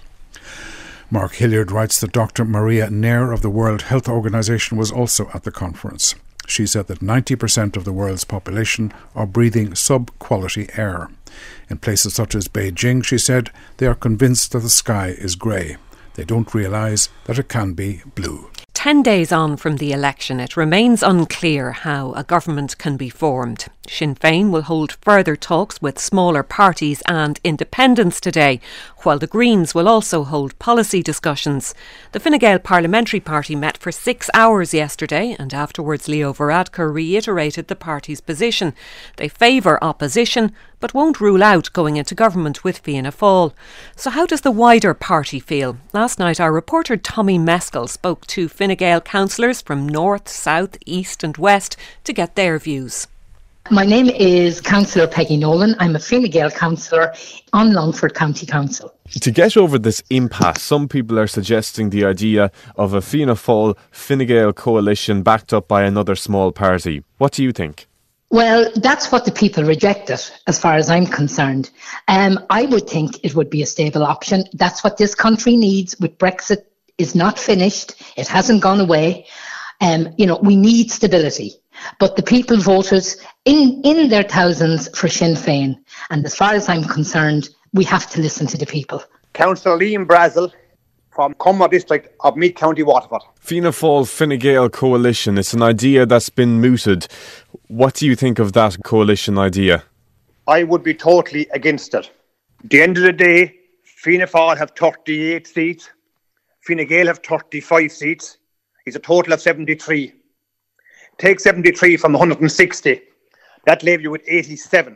Mark Hilliard writes that Doctor Maria Nair of the World Health Organization was also at the conference. She said that ninety percent of the world's population are breathing sub-quality air. In places such as Beijing, she said, they are convinced that the sky is grey. They don't realise that it can be blue. Ten days on from the election, it remains unclear how a government can be formed. Sinn Féin will hold further talks with smaller parties and independents today, while the Greens will also hold policy discussions. The Fine Gael Parliamentary Party met for six hours yesterday, and afterwards Leo Varadkar reiterated the party's position. They favour opposition, but won't rule out going into government with Fianna Fáil. So how does the wider party feel? Last night our reporter Tommy Mescal spoke to Fine Gael councillors from North, South, East and West to get their views. My name is Councillor Peggy Nolan. I'm a Fine Gael councillor on Longford County Council. To get over this impasse, some people are suggesting the idea of a Fianna Fáil Fine Gael coalition backed up by another small party. What do you think? Well, that's what the people rejected, as far as I'm concerned. Um, I would think it would be a stable option. That's what this country needs. With Brexit is not finished. It hasn't gone away. Um, you know, we need stability. But the people voted in, in their thousands for Sinn Féin. And as far as I'm concerned, we have to listen to the people. Councillor Liam Brazel. from Cumber district of Meath County, Waterford. Fianna Fáil Fine Gael coalition, it's an idea that's been mooted. What do you think of that coalition idea? I would be totally against it. At the end of the day, Fianna Fáil have thirty-eight seats, Fine Gael have thirty-five seats. It's a total of seventy-three. Take seventy-three from one hundred sixty, that leaves you with eighty-seven.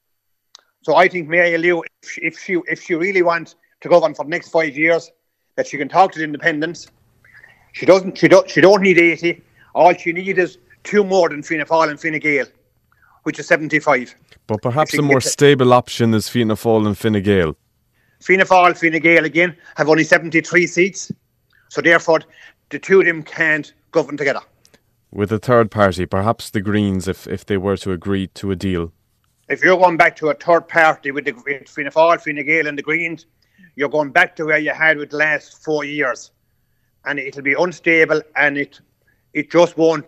So I think Mary Lou, if, if she if she really wants to govern for the next five years, that she can talk to the independents. She doesn't. She don't. She don't need eighty. All she needs is two more than Fianna Fáil and Fine Gael, which is seventy-five. But perhaps a more stable option is Fianna Fáil and Fine Gael. Fianna Fáil, Fine Gael again have only seventy-three seats, so therefore the two of them can't govern together. With a third party, perhaps the Greens, if if they were to agree to a deal. If you're going back to a third party with the with Fianna Fáil, Fine Gael and the Greens, you're going back to where you had with the last four years. And it'll be unstable and it it just won't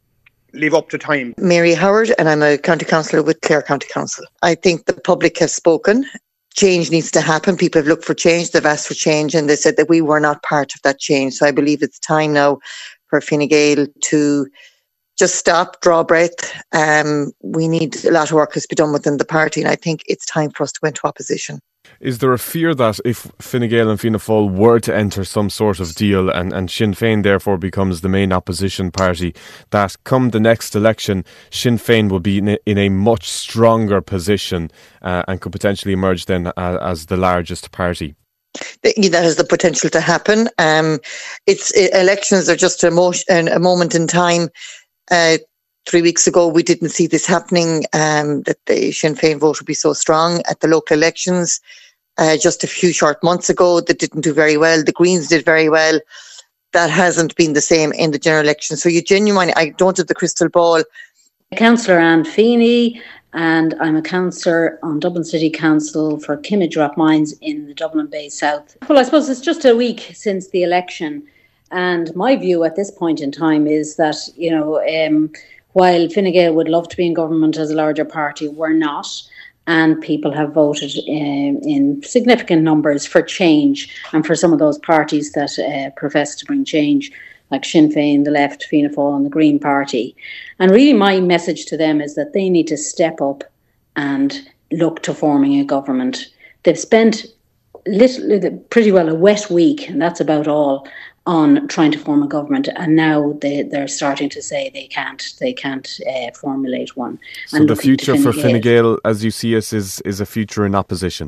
live up to time. Mary Howard, and I'm a county councillor with Clare County Council. I think the public have spoken. Change needs to happen. People have looked for change, they've asked for change, and they said that we were not part of that change. So I believe it's time now for Fine Gael to just stop, draw breath. Um, we need a lot of work has to be done within the party, and I think it's time for us to go into opposition. Is there a fear that if Fine Gael and Fianna Fáil were to enter some sort of deal and, and Sinn Féin therefore becomes the main opposition party, that come the next election, Sinn Féin will be in a, in a much stronger position uh, and could potentially emerge then uh, as the largest party? That has the potential to happen. Um, it's it, elections are just a, mo- a moment in time. Uh, three weeks ago, we didn't see this happening, um, that the Sinn Féin vote would be so strong at the local elections. Uh, just a few short months ago, that didn't do very well. The Greens did very well. That hasn't been the same in the general election. So you genuinely, I don't have the crystal ball. Councillor Anne Feeney, and I'm a councillor on Dublin City Council for Kimmage Mines in the Dublin Bay South. Well, I suppose it's just a week since the election, and my view at this point in time is that, you know, um, while Fine Gael would love to be in government as a larger party, we're not. And people have voted um, in significant numbers for change, and for some of those parties that uh, profess to bring change, like Sinn Féin, the Left, Fianna Fáil and the Green Party. And really my message to them is that they need to step up and look to forming a government. They've spent little, pretty well a wet week, and that's about all, on trying to form a government, and now they, they're starting to say they can't they can't uh, formulate one. So and the future Fine for Gael. Fine Gael, as you see us, is, is a future in opposition?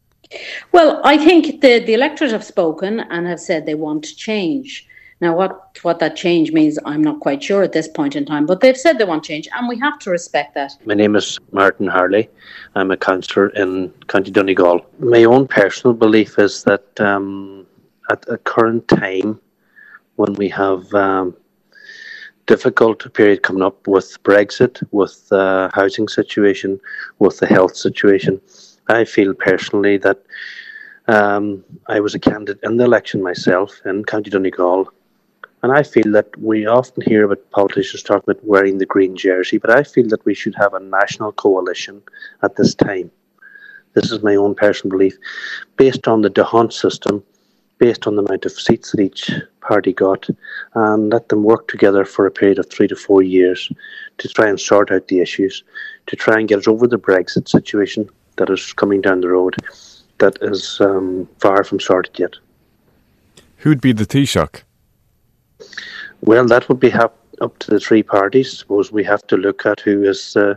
Well, I think the, the electorate have spoken and have said they want change. Now, what, what that change means, I'm not quite sure at this point in time, but they've said they want change, and we have to respect that. My name is Martin Harley. I'm a councillor in County Donegal. My own personal belief is that um, at the current time, when we have um, difficult period coming up with Brexit, with the uh, housing situation, with the health situation, I feel personally that um, I was a candidate in the election myself in County Donegal, and I feel that we often hear about politicians talking about wearing the green jersey, but I feel that we should have a national coalition at this time. This is my own personal belief, based on the D'Hondt system, based on the amount of seats that each party got, and let them work together for a period of three to four years to try and sort out the issues, to try and get us over the Brexit situation that is coming down the road, that is um, far from sorted yet. Who'd be the Taoiseach? Well, that would be hap- up to the three parties. I suppose we have to look at who is uh,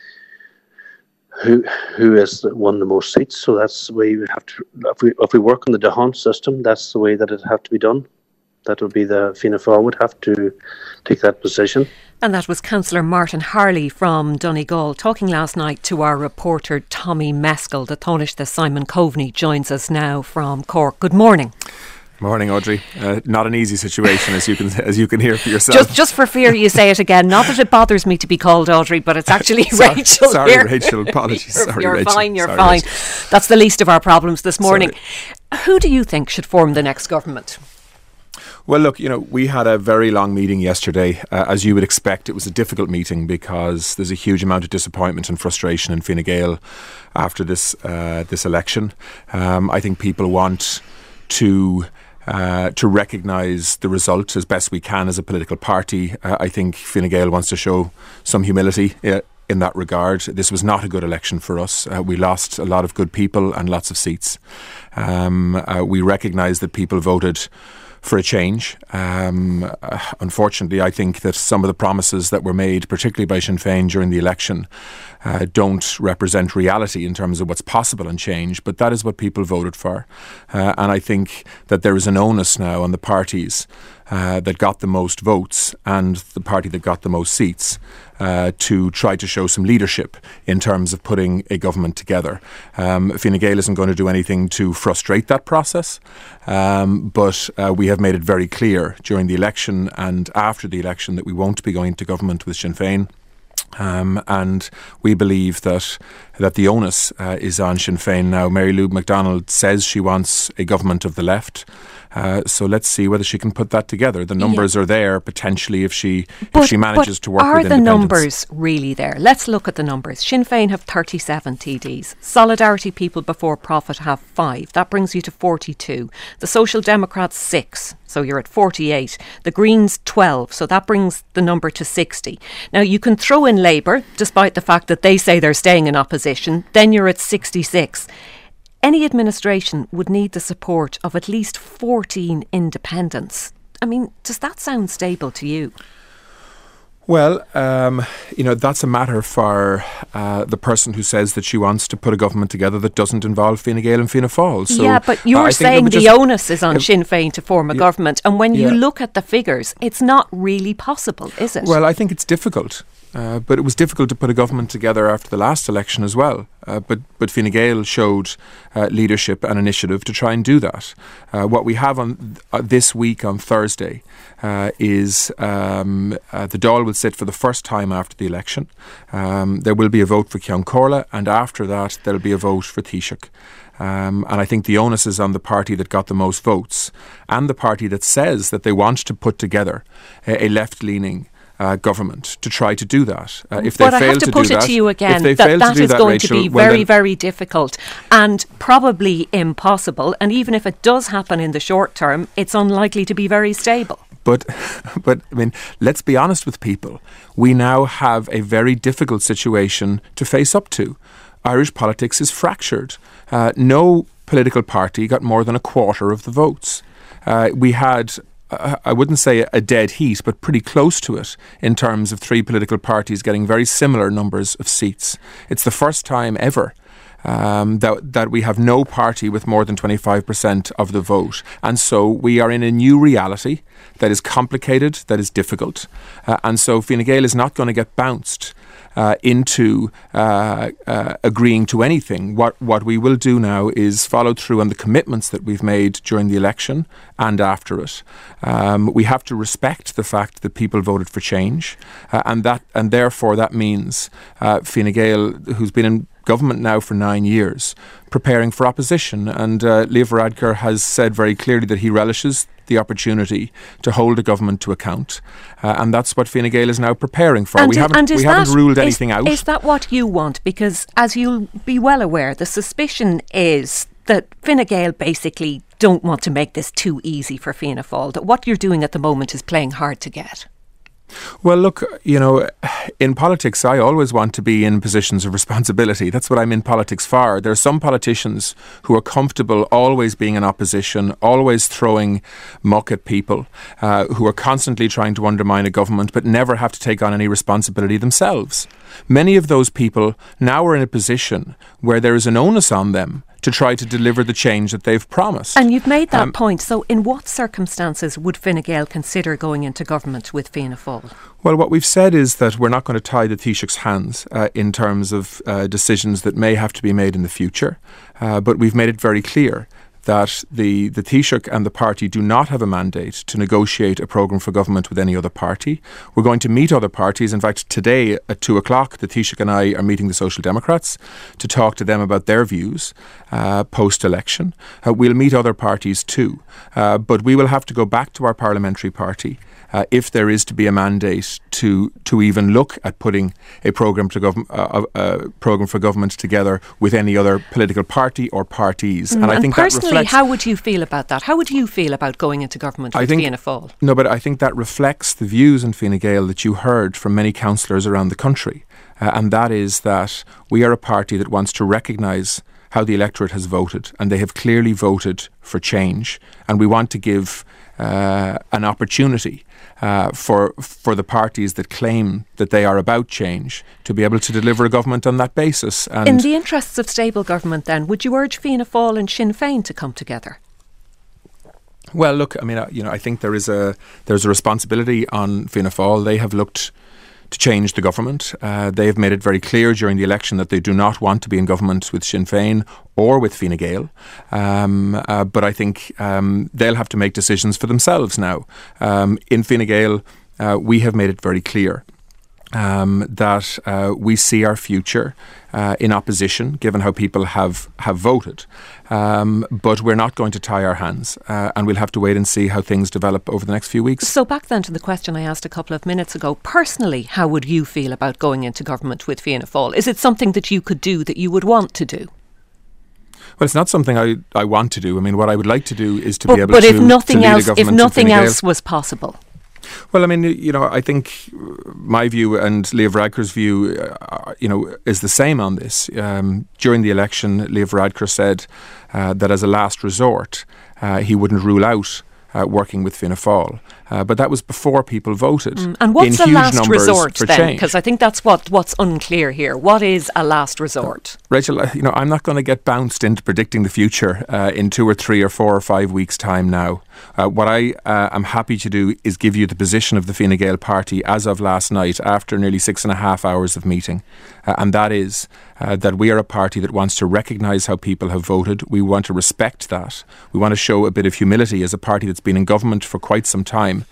who who has won the most seats. So that's the way we have to. If we if we work on the D'Hondt system, that's the way that it have to be done. That would be the Fianna Fáil would have to take that position. And that was Councillor Martin Harley from Donegal talking last night to our reporter Tommy Meskell. The Taoiseach Simon Coveney joins us now from Cork. Good morning. Morning, Audrey. Uh, not an easy situation, as you can as you can hear for yourself. Just, just for fear you say it again. Not that it bothers me to be called Audrey, but it's actually sorry, Rachel. Sorry, here. Rachel. Apologies. You're, sorry, you're Rachel. fine. You're sorry, fine. Rachel. That's the least of our problems this morning. Sorry. Who do you think should form the next government? Well, look, you know, we had a very long meeting yesterday. Uh, as you would expect, it was a difficult meeting because there's a huge amount of disappointment and frustration in Fine Gael after this uh, this election. Um, I think people want to uh, to recognise the result as best we can as a political party. Uh, I think Fine Gael wants to show some humility uh, in that regard. This was not a good election for us. Uh, we lost a lot of good people and lots of seats. Um, uh, we recognise that people voted for a change. Um, uh, unfortunately, I think that some of the promises that were made, particularly by Sinn Féin during the election, uh, don't represent reality in terms of what's possible in change, but that is what people voted for. Uh, and I think that there is an onus now on the parties uh, that got the most votes and the party that got the most seats Uh, to try to show some leadership in terms of putting a government together. Um, Fine Gael isn't going to do anything to frustrate that process, um, but uh, we have made it very clear during the election and after the election that we won't be going to government with Sinn Féin. Um, and we believe that that the onus uh, is on Sinn Féin now. Mary Lou McDonald says she wants a government of the left. Uh, so let's see whether she can put that together. The numbers yeah. are there potentially if she but, if she manages but to work with with independents. independents. Are the numbers really there? Let's look at the numbers. Sinn Féin have thirty-seven T Ds. Solidarity People Before Profit have five. That brings you to forty-two. The Social Democrats six. So you're at forty-eight. The Greens twelve. So that brings the number to sixty. Now you can throw in Labour, despite the fact that they say they're staying in opposition. Then you're at sixty-six. Any administration would need the support of at least fourteen independents. I mean, does that sound stable to you? Well, um, you know, that's a matter for uh, the person who says that she wants to put a government together that doesn't involve Fine Gael and Fianna Fáil. So, yeah, but you're uh, saying the onus is on uh, Sinn Féin to form a yeah, government. And when yeah. you look at the figures, it's not really possible, is it? Well, I think it's difficult. Uh, but it was difficult to put a government together after the last election as well. Uh, but but Fine Gael showed uh, leadership and initiative to try and do that. Uh, what we have on th- uh, this week on Thursday uh, is um, uh, the Dáil will sit for the first time after the election. Um, there will be a vote for Ceann Comhairle, and after that there will be a vote for Taoiseach. Um, and I think the onus is on the party that got the most votes and the party that says that they want to put together a, a left-leaning Uh, government to try to do that. Uh, if they but fail I have to, to put do it that, to you again, if they that fail that to do is that, going Rachel, to be well very, then, very difficult and probably impossible. And even if it does happen in the short term, it's unlikely to be very stable. But, but I mean, let's be honest with people. We now have a very difficult situation to face up to. Irish politics is fractured. Uh, no political party got more than a quarter of the votes. Uh, we had I wouldn't say a dead heat, but pretty close to it in terms of three political parties getting very similar numbers of seats. It's the first time ever um, that that we have no party with more than twenty-five percent of the vote. And so we are in a new reality that is complicated, that is difficult. Uh, and so Fine Gael is not going to get bounced Uh, into uh, uh, agreeing to anything. What what we will do now is follow through on the commitments that we've made during the election and after it. Um, we have to respect the fact that people voted for change, uh, and that and therefore that means uh, Fine Gael, who's been in government now for nine years, preparing for opposition. And uh, Leo Varadkar has said very clearly that he relishes the opportunity to hold the government to account. Uh, and that's what Fine Gael is now preparing for. And we is, haven't, and is we that, haven't ruled is, anything out. Is that what you want? Because as you'll be well aware, the suspicion is that Fine Gael basically don't want to make this too easy for Fianna Fáil, that what you're doing at the moment is playing hard to get. Well, look, you know, in politics, I always want to be in positions of responsibility. That's what I'm in politics for. There are some politicians who are comfortable always being in opposition, always throwing muck at people, uh, who are constantly trying to undermine a government, but never have to take on any responsibility themselves. Many of those people now are in a position where there is an onus on them to try to deliver the change that they've promised. And you've made that um, point. So in what circumstances would Fine Gael consider going into government with Fianna Fáil? Well, what we've said is that we're not going to tie the Taoiseach's hands uh, in terms of uh, decisions that may have to be made in the future. Uh, but we've made it very clear that the, the Taoiseach and the party do not have a mandate to negotiate a programme for government with any other party. We're going to meet other parties. In fact, today at two o'clock, the Taoiseach and I are meeting the Social Democrats to talk to them about their views uh, post-election. Uh, we'll meet other parties too. Uh, but we will have to go back to our parliamentary party uh, if there is to be a mandate to to even look at putting a programme to government, uh, uh, programme for government together with any other political party or parties. Mm, and I and think personally, that reflects, how would you feel about that? How would you feel about going into government with I think, Fianna Fáil? No, but I think that reflects the views in Fine Gael that you heard from many councillors around the country, uh, and that is that we are a party that wants to recognise how the electorate has voted, and they have clearly voted for change, and we want to give uh, an opportunity uh, for for the parties that claim that they are about change to be able to deliver a government on that basis. And in the interests of stable government, then, would you urge Fianna Fáil and Sinn Féin to come together? Well, look, I mean, uh, you know, I think there is a there's a responsibility on Fianna Fáil. They have looked to change the government. Uh, they have made it very clear during the election that they do not want to be in government with Sinn Féin or with Fine Gael. Um, uh, but I think um, they'll have to make decisions for themselves now. Um, in Fine Gael, uh, we have made it very clear Um, that uh, we see our future uh, in opposition, given how people have, have voted. Um, but we're not going to tie our hands, uh, and we'll have to wait and see how things develop over the next few weeks. So back then to the question I asked a couple of minutes ago, personally, how would you feel about going into government with Fianna Fáil? Is it something that you could do, that you would want to do? Well, it's not something I, I want to do. I mean, what I would like to do is to but, be able but to, if nothing to lead else, a government if nothing in Fine Gael. else was possible. Well, I mean, you know, I think my view and Leo Varadkar's view, uh, you know, is the same on this. Um, during the election, Leo Varadkar said uh, that as a last resort, uh, he wouldn't rule out uh, working with Fianna Fáil. Uh, but that was before people voted. Mm. And what's in a huge last resort for then? Because I think that's what, what's unclear here. What is a last resort? Rachel, you know, I'm not going to get bounced into predicting the future uh, in two or three or four or five weeks' time now. Uh, what I uh, am happy to do is give you the position of the Fine Gael party as of last night after nearly six and a half hours of meeting. Uh, and that is uh, that we are a party that wants to recognise how people have voted. We want to respect that. We want to show a bit of humility as a party that's been in government for quite some time.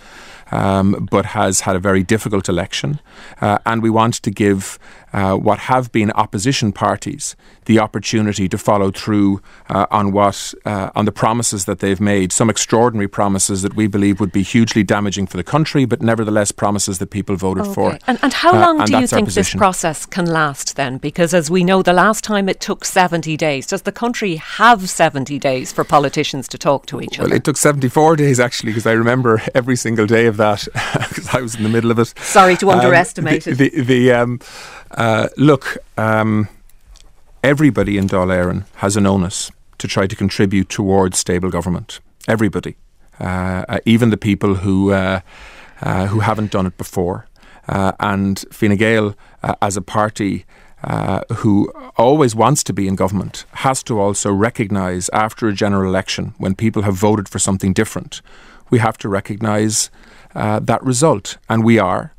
Um, but has had a very difficult election. Uh, and we want to give uh, what have been opposition parties the opportunity to follow through uh, on what uh, on the promises that they've made, some extraordinary promises that we believe would be hugely damaging for the country, but nevertheless promises that people voted okay. for. And, and how uh, long and do you think this position. process can last then? Because as we know, the last time it took seventy days. Does the country have seventy days for politicians to talk to each well, other? Well, it took seventy-four days actually, because I remember every single day of that, because I was in the middle of it. Sorry to underestimate um, it. The, the, the, um, uh, look, um, everybody in Dáil Éireann has an onus to try to contribute towards stable government. Everybody, uh, uh, even the people who uh, uh, who haven't done it before. Uh, and Fine Gael, uh, as a party uh, who always wants to be in government, has to also recognise after a general election, when people have voted for something different, we have to recognise uh, that result, and we are.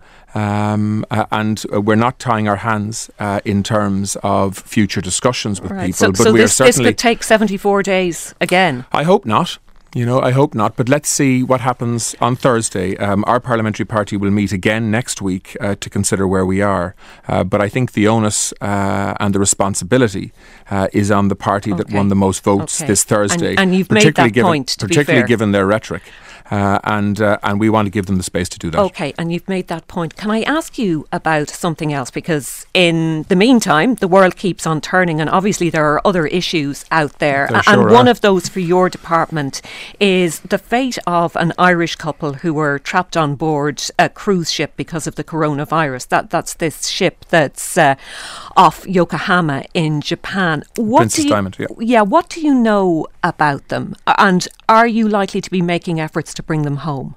Um, uh, and uh, we're not tying our hands uh, in terms of future discussions with right. people. So, but so we this, are certainly. this could take seventy-four days again. I hope not. You know, I hope not. But let's see what happens on Thursday. Um, our parliamentary party will meet again next week uh, to consider where we are. Uh, but I think the onus uh, and the responsibility uh, is on the party okay. that won the most votes okay. this Thursday. And, and you've made that given, point, to particularly be fair. given their rhetoric. Uh, and uh, and we want to give them the space to do that. Okay, and you've made that point. Can I ask you about something else? Because in the meantime, the world keeps on turning, and obviously there are other issues out there. There and sure one are. of those for your department is the fate of an Irish couple who were trapped on board a cruise ship because of the coronavirus. That that's this ship that's uh, off Yokohama in Japan. What Princess do you, Diamond, yeah. Yeah, what do you know about them? And are you likely to be making efforts to bring them home?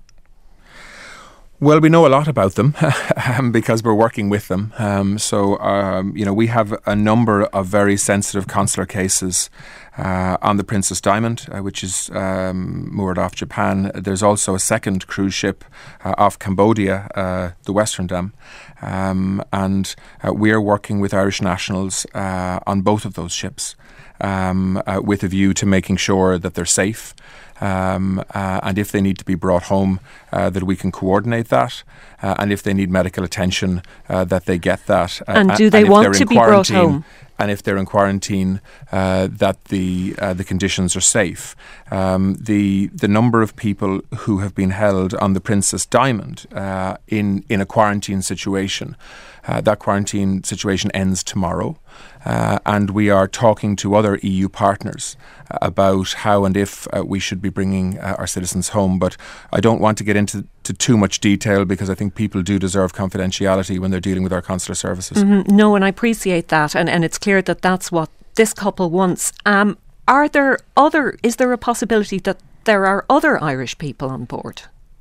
Well, we know a lot about them because we're working with them. Um, so, um, you know, we have a number of very sensitive consular cases uh, on the Princess Diamond, uh, which is um, moored off Japan. There's also a second cruise ship uh, off Cambodia, uh, the Western Dam. Um, and uh, we are working with Irish nationals uh, on both of those ships um, uh, with a view to making sure that they're safe. Um, uh, and if they need to be brought home, uh, that we can coordinate that. Uh, and if they need medical attention, uh, that they get that. Uh, and do they and want to be brought home? And if they're in quarantine, uh, that the uh, the conditions are safe. Um, the the number of people who have been held on the Princess Diamond uh, in in a quarantine situation, uh, that quarantine situation ends tomorrow, uh, and we are talking to other E U partners uh, about how and if uh, we should be bringing uh, our citizens home. But I don't want to get into to too much detail, because I think people do deserve confidentiality when they're dealing with our consular services. Mm-hmm. No, and I appreciate that, and, and it's clear that that's what this couple wants. Um, are there other? Is there a possibility that there are other Irish people on board?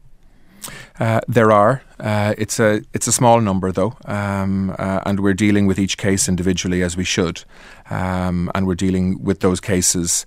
Uh, there are. Uh, it's a it's a small number though, um, uh, and we're dealing with each case individually, as we should, um, and we're dealing with those cases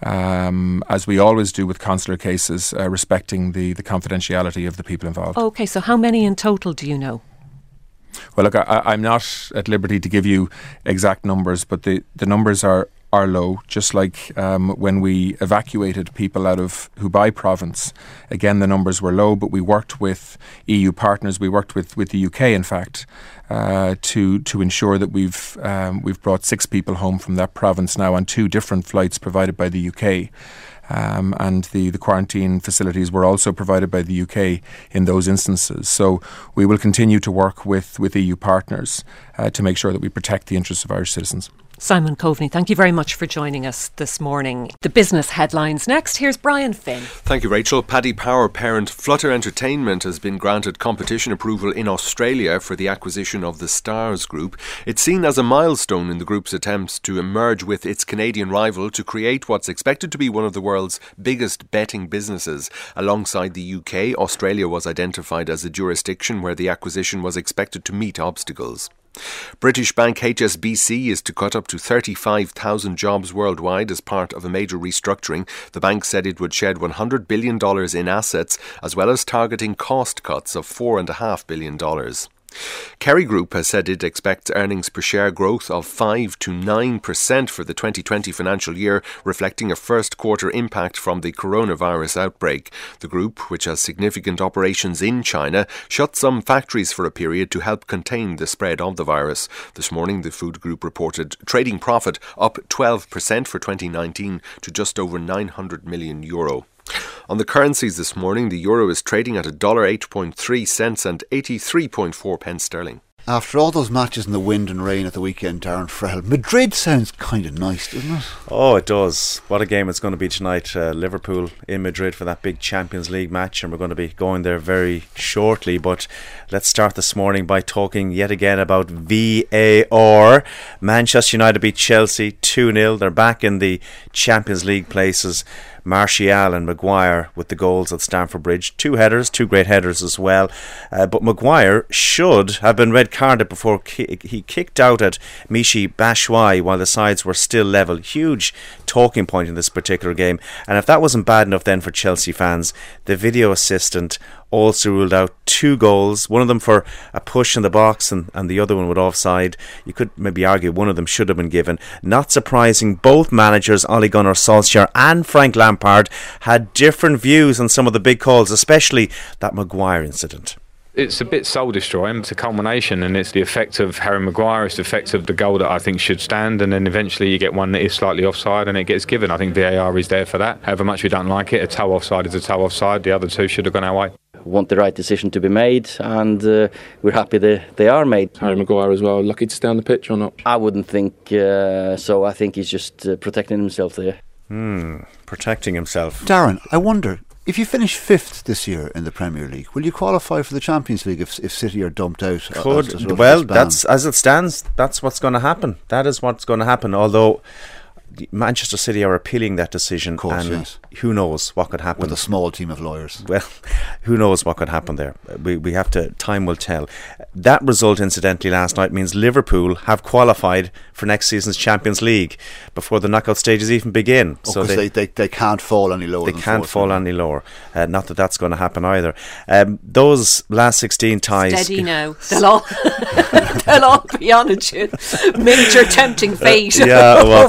um, as we always do with consular cases, uh, respecting the, the confidentiality of the people involved. Okay, so how many in total do you know? Well, look, I, I'm not at liberty to give you exact numbers, but the, the numbers are. are low, just like um, when we evacuated people out of Hubei province. Again, the numbers were low, but we worked with E U partners. We worked with, with the U K, in fact, uh, to to ensure that we've um, we've brought six people home from that province now on two different flights provided by the U K. Um, and the, the quarantine facilities were also provided by the U K in those instances. So we will continue to work with, with E U partners uh, to make sure that we protect the interests of Irish citizens. Simon Coveney, thank you very much for joining us this morning. The business headlines next. Here's Brian Finn. Thank you, Rachel. Paddy Power parent Flutter Entertainment has been granted competition approval in Australia for the acquisition of the Stars Group. It's seen as a milestone in the group's attempts to emerge with its Canadian rival to create what's expected to be one of the world's biggest betting businesses. Alongside the U K, Australia was identified as a jurisdiction where the acquisition was expected to meet obstacles. British bank H S B C is to cut up to thirty-five thousand jobs worldwide as part of a major restructuring. The bank said it would shed one hundred billion dollars in assets, as well as targeting cost cuts of four point five billion dollars. Kerry Group has said it expects earnings per share growth of five to nine percent for the twenty twenty financial year, reflecting a first quarter impact from the coronavirus outbreak. The group, which has significant operations in China, shut some factories for a period to help contain the spread of the virus. This morning, the food group reported trading profit up twelve percent for twenty nineteen to just over nine hundred million euro. On the currencies this morning, the euro is trading at one dollar eight point three cents and eighty-three point four pence sterling. After all those matches in the wind and rain at the weekend, Darren Farrell, Madrid sounds kind of nice, doesn't it? Oh, it does. What a game it's going to be tonight. Uh, Liverpool in Madrid for that big Champions League match, and we're going to be going there very shortly. But let's start this morning by talking yet again about V A R. Manchester United beat Chelsea two nil. They're back in the Champions League places. Martial and Maguire with the goals at Stamford Bridge. Two headers, two great headers as well. Uh, but Maguire should have been red carded before ki- he kicked out at Michy Batshuayi while the sides were still level. Huge talking point in this particular game. And if that wasn't bad enough then for Chelsea fans, the video assistant also ruled out two goals, one of them for a push in the box and, and the other one with offside. You could maybe argue one of them should have been given. Not surprising, both managers, Ole Gunnar Solskjaer and Frank Lampard, had different views on some of the big calls, especially that Maguire incident. It's a bit soul destroying. It's a culmination, and it's the effect of Harry Maguire. It's the effect of the goal that I think should stand, and then eventually you get one that is slightly offside and it gets given. I think V A R is there for that. However much we don't like it, a toe offside is a toe offside. The other two should have gone our way. Want the right decision to be made, and uh, we're happy they, they are made. Harry Maguire as well, lucky to stay on the pitch or not? I wouldn't think uh, so. I think he's just uh, protecting himself there. Hmm, protecting himself. Darren, I wonder, if you finish fifth this year in the Premier League, will you qualify for the Champions League if if City are dumped out? Could, as, as well, that's as it stands. That's what's going to happen. That is what's going to happen. Although Manchester City are appealing that decision, course, and yes. who knows what could happen with a small team of lawyers. Well, who knows what could happen there? We we have to. Time will tell. That result, incidentally, last night means Liverpool have qualified for next season's Champions League before the knockout stages even begin. Oh, so they, they, they they can't fall any lower. They than can't fourth, fall any lower. Uh, not that that's going to happen either. Um, those last sixteen ties. Steady now. They'll all they'll all be on it. Major tempting fate uh, yeah, well, over in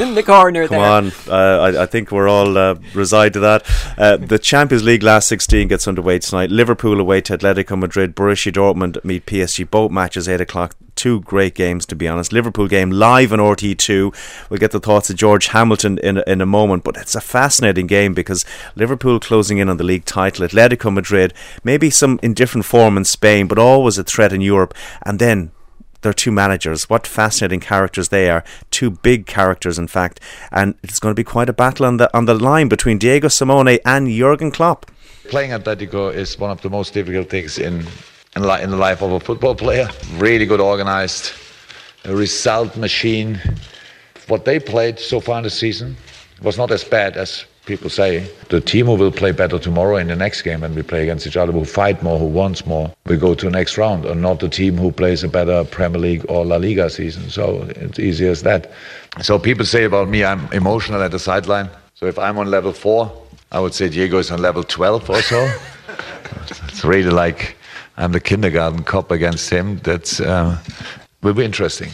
in the corner Come there. on, uh, I, I think we're all uh, resigned to that. Uh, the Champions League last sixteen gets underway tonight. Liverpool away to Atletico Madrid. Borussia Dortmund meet P S G. Both matches eight o'clock. Two great games, to be honest. Liverpool game live on R T two. We'll get the thoughts of George Hamilton in in a moment, but it's a fascinating game because Liverpool closing in on the league title. Atletico Madrid, maybe some in different form in Spain, but always a threat in Europe. And then their two managers, what fascinating characters they are. Two big characters, in fact, and it's going to be quite a battle on the on the line between Diego Simeone and Jurgen Klopp. Playing Atletico is one of the most difficult things in in, li- in the life of a football player. Really good organized, a result machine. What they played so far in the season was not as bad as people say. The team who will play better tomorrow in the next game when we play against each other, who fight more, who wants more, we go to the next round, and not the team who plays a better Premier League or La Liga season. So it's easy as that. So people say about me, I'm emotional at the sideline. So if I'm on level four, I would say Diego is on level twelve or so. It's really like I'm the kindergarten cop against him. That's uh, will be interesting.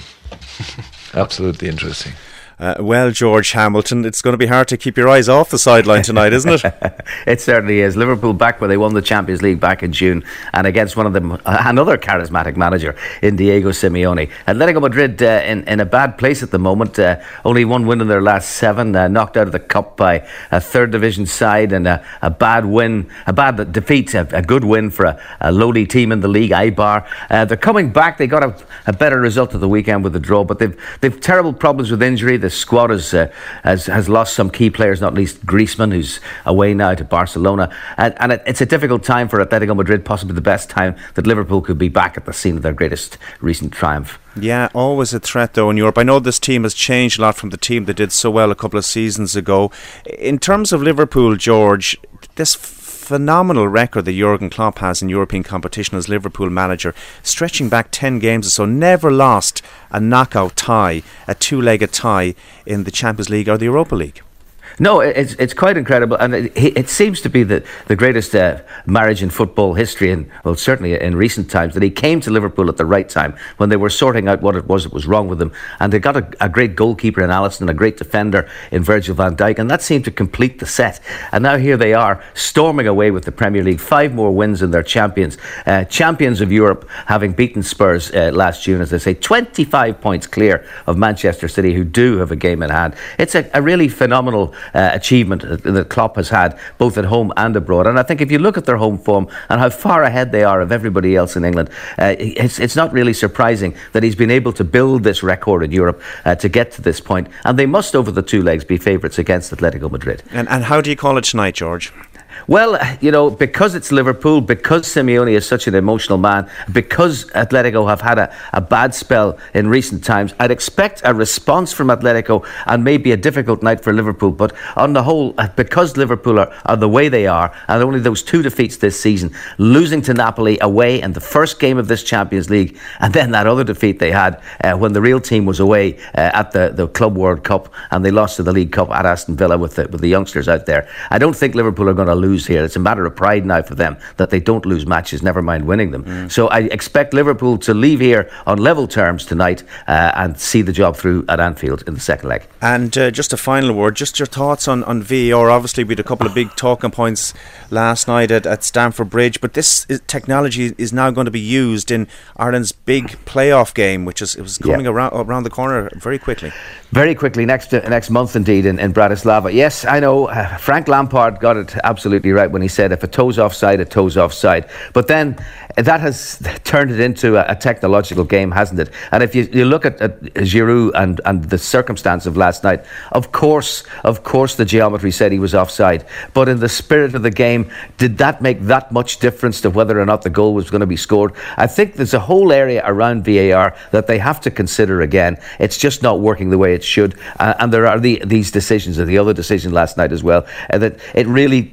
Absolutely interesting. Uh, well, George Hamilton, it's going to be hard to keep your eyes off the sideline tonight, isn't it? It certainly is. Liverpool back where they won the Champions League back in June, and against one of them, uh, another charismatic manager in Diego Simeone. Atletico Madrid uh, in, in a bad place at the moment. Uh, only one win in their last seven, uh, knocked out of the cup by a third division side, and a, a bad win, a bad defeat, a, a good win for a, a lowly team in the league, Eibar. Uh, they're coming back. They got a, a better result at the weekend with the draw, but they've they've terrible problems with injury. The squad has, uh, has has lost some key players, not least Griezmann, who's away now to Barcelona. And, and it, it's a difficult time for Atletico Madrid, possibly the best time that Liverpool could be back at the scene of their greatest recent triumph. Yeah, always a threat though in Europe. I know this team has changed a lot from the team that did so well a couple of seasons ago. In terms of Liverpool, George, this phenomenal record that Jurgen Klopp has in European competition as Liverpool manager, stretching back ten games or so, never lost a knockout tie, a two-legged tie in the Champions League or the Europa League. No, it's it's quite incredible, and it, it seems to be the, the greatest uh, marriage in football history, and well, certainly in recent times, that he came to Liverpool at the right time when they were sorting out what it was that was wrong with them, and they got a, a great goalkeeper in Alisson and a great defender in Virgil van Dijk, and that seemed to complete the set. And now here they are, storming away with the Premier League, five more wins in their champions, uh, champions of Europe, having beaten Spurs uh, last June, as they say, twenty-five points clear of Manchester City, who do have a game in hand. It's a, a really phenomenal Uh, achievement that Klopp has had both at home and abroad, and I think if you look at their home form and how far ahead they are of everybody else in England, uh, it's, it's not really surprising that he's been able to build this record in Europe uh, to get to this point, and they must over the two legs be favourites against Atletico Madrid. And, and how do you call it tonight, George? Well, you know, because it's Liverpool, because Simeone is such an emotional man, because Atletico have had a, a bad spell in recent times, I'd expect a response from Atletico and maybe a difficult night for Liverpool. But on the whole, because Liverpool are, are the way they are, and only those two defeats this season, losing to Napoli away in the first game of this Champions League, and then that other defeat they had uh, when the real team was away uh, at the, the Club World Cup, and they lost to the League Cup at Aston Villa with the, with the youngsters out there. I don't think Liverpool are going to lose here. It's a matter of pride now for them that they don't lose matches, never mind winning them. Mm. So I expect Liverpool to leave here on level terms tonight uh, and see the job through at Anfield in the second leg. And uh, just a final word, just your thoughts on, on V A R. Obviously we had a couple of big talking points last night at, at Stamford Bridge, but this is, technology is now going to be used in Ireland's big playoff game, which is it was coming yeah. around, around the corner very quickly. Very quickly, next uh, next month indeed in, in Bratislava. Yes, I know, uh, Frank Lampard got it absolutely right when he said if a toe's offside, a toe's offside. But then that has turned it into a, a technological game, hasn't it? And if you, you look at, at Giroud and, and the circumstance of last night, of course, of course the geometry said he was offside. But in the spirit of the game, did that make that much difference to whether or not the goal was going to be scored? I think there's a whole area around V A R that they have to consider again. It's just not working the way it should. Uh, and there are the, these decisions, and the other decision last night as well, uh, that it really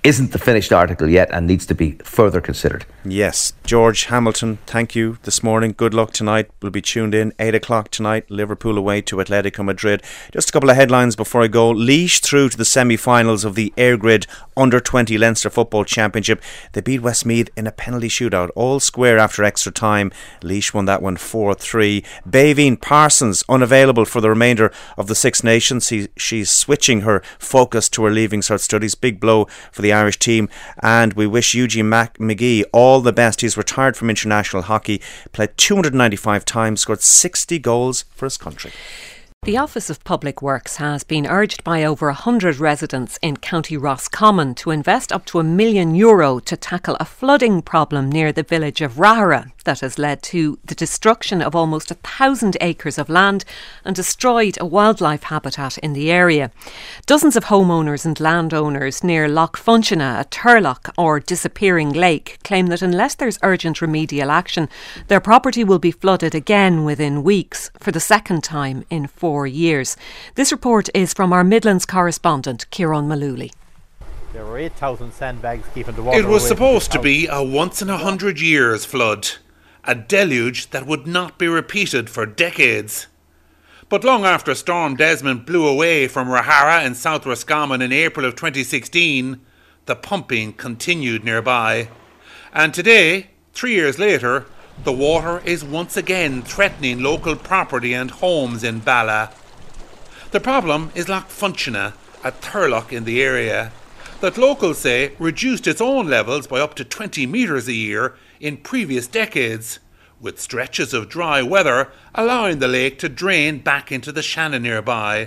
isn't the finished article yet and needs to be further considered. Yes. George Hamilton, thank you this morning. Good luck tonight. We'll be tuned in. eight o'clock tonight. Liverpool away to Atletico Madrid. Just a couple of headlines before I go. Laois through to the semi-finals of the Airgrid under twenty Leinster Football Championship. They beat Westmeath in a penalty shootout, all square after extra time. Laois won that one four three. Baveen Parsons unavailable for the remainder of the Six Nations. He, she's switching her focus to her Leaving Cert studies. Big blow for the Irish team, and we wish Eugene Mac- McGee all the best. He's retired from international hockey, played two hundred ninety-five times, scored sixty goals for his country. The Office of Public Works has been urged by over one hundred residents in County Roscommon to invest up to a million euro to tackle a flooding problem near the village of Rahara that has led to the destruction of almost a thousand acres of land and destroyed a wildlife habitat in the area. Dozens of homeowners and landowners near Loch Funchina, a Turlock or disappearing lake, claim that unless there's urgent remedial action, their property will be flooded again within weeks for the second time in four years. This report is from our Midlands correspondent, Kieran Malooly. There were eight thousand sandbags keeping the water. It was away supposed from to be a once in a hundred years flood, a deluge that would not be repeated for decades. But long after Storm Desmond blew away from Rahara in South Roscommon in April of twenty sixteen, the pumping continued nearby. And today, three years later, the water is once again threatening local property and homes in Bala. The problem is Loch Funchina, a Turlock in the area, that locals say reduced its own levels by up to twenty metres a year in previous decades, with stretches of dry weather allowing the lake to drain back into the Shannon nearby.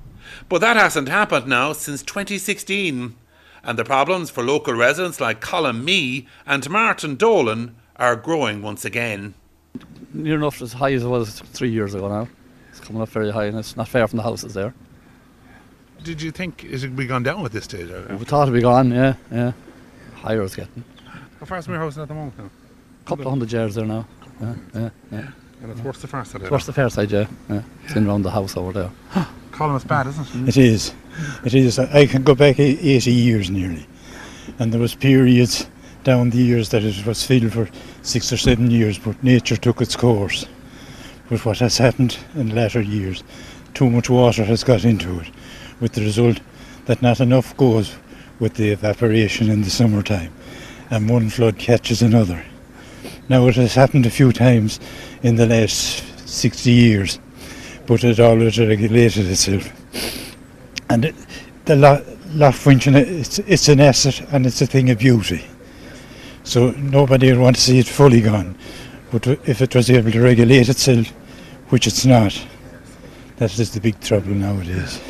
But that hasn't happened now since twenty sixteen, and the problems for local residents like Colin Mee and Martin Dolan are growing once again. Near enough as high as it was three years ago now. It's coming up very high and it's not far from the houses there. Did you think it would be gone down at this stage? We thought it'd be gone, yeah, yeah. Higher it's getting. How far is from your house at the moment now? A couple of hundred yards there now. Yeah, yeah, yeah. And it's worse the far side. It's worse the far side, yeah. yeah. It's in around the house over there. Colin, it's bad, isn't it? It is. It is. I can go back eighty years nearly. And there was periods down the years that it was filled for six or seven years, but nature took its course. But what has happened in latter years, too much water has got into it, with the result that not enough goes with the evaporation in the summertime, and one flood catches another. Now it has happened a few times in the last sixty years, but it always regulated itself. And it, the Loch Funchina, it's, it's an asset and it's a thing of beauty. So nobody would want to see it fully gone. But if it was able to regulate itself, which it's not, that is the big trouble nowadays.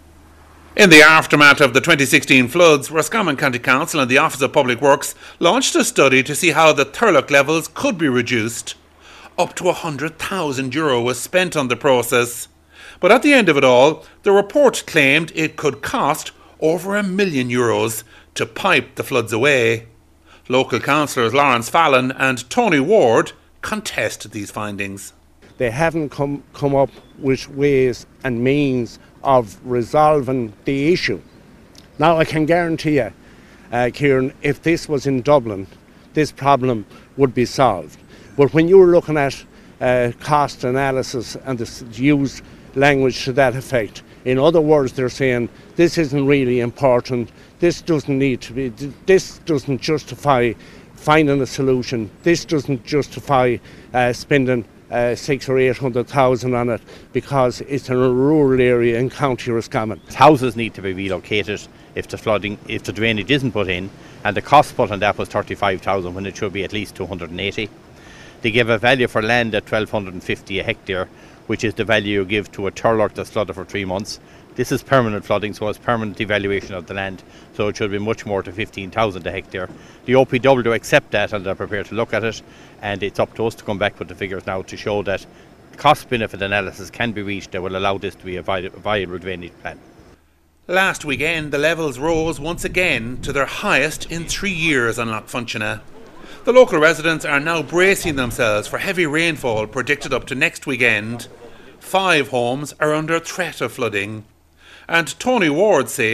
In the aftermath of the twenty sixteen floods, Roscommon County Council and the Office of Public Works launched a study to see how the Turlock levels could be reduced. Up to one hundred thousand euro was spent on the process. But at the end of it all, the report claimed it could cost over a million euros to pipe the floods away. Local councillors Lawrence Fallon and Tony Ward contest these findings. They haven't come, come up with ways and means of resolving the issue. Now I can guarantee you, uh, Kieran, if this was in Dublin, this problem would be solved. But when you're looking at uh, cost analysis and the used language to that effect, in other words, they're saying this isn't really important, this doesn't need to be, this doesn't justify finding a solution, this doesn't justify uh, spending Uh, six or eight hundred thousand on it because it's in a rural area in County Roscommon. Houses need to be relocated if the flooding, if the drainage isn't put in, and the cost put on that was thirty-five thousand when it should be at least two hundred eighty. They give a value for land at twelve fifty a hectare, which is the value you give to a Turlock that's flooded for three months. This is permanent flooding, so it's permanent evaluation of the land, so it should be much more to fifteen thousand a hectare. The O P W accept that and they're prepared to look at it, and it's up to us to come back with the figures now to show that cost-benefit analysis can be reached that will allow this to be a viable drainage plan. Last weekend, the levels rose once again to their highest in three years on Loch Funchina. The local residents are now bracing themselves for heavy rainfall predicted up to next weekend. Five homes are under threat of flooding. And Tony Ward says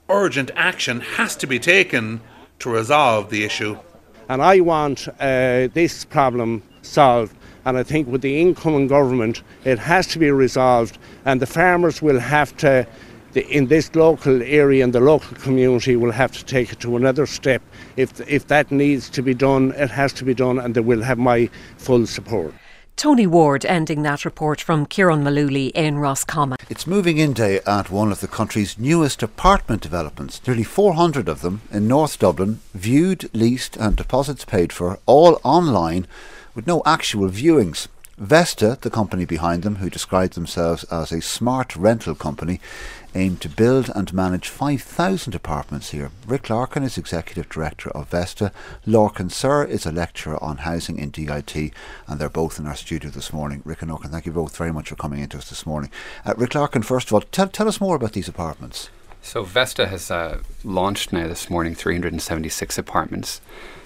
urgent action has to be taken to resolve the issue. And I want uh, this problem solved. And I think with the incoming government, it has to be resolved. And the farmers will have to, the, in this local area and the local community, will have to take it to another step. If if that needs to be done, it has to be done, and they will have my full support. Tony Ward ending that report from Kieran Malooly in Roscommon. It's moving in day at one of the country's newest apartment developments. Nearly four hundred of them in North Dublin, viewed, leased and deposits paid for, all online with no actual viewings. Vesta, the company behind them, who describe themselves as a smart rental company, aim to build and manage five thousand apartments here. Rick Larkin is Executive Director of Vesta. Larkin Sir is a lecturer on housing in D I T, and they're both in our studio this morning. Rick and Larkin, thank you both very much for coming into us this morning. Uh, Rick Larkin, first of all, tell, tell us more about these apartments. So Vesta has uh, launched now this morning three hundred seventy-six apartments.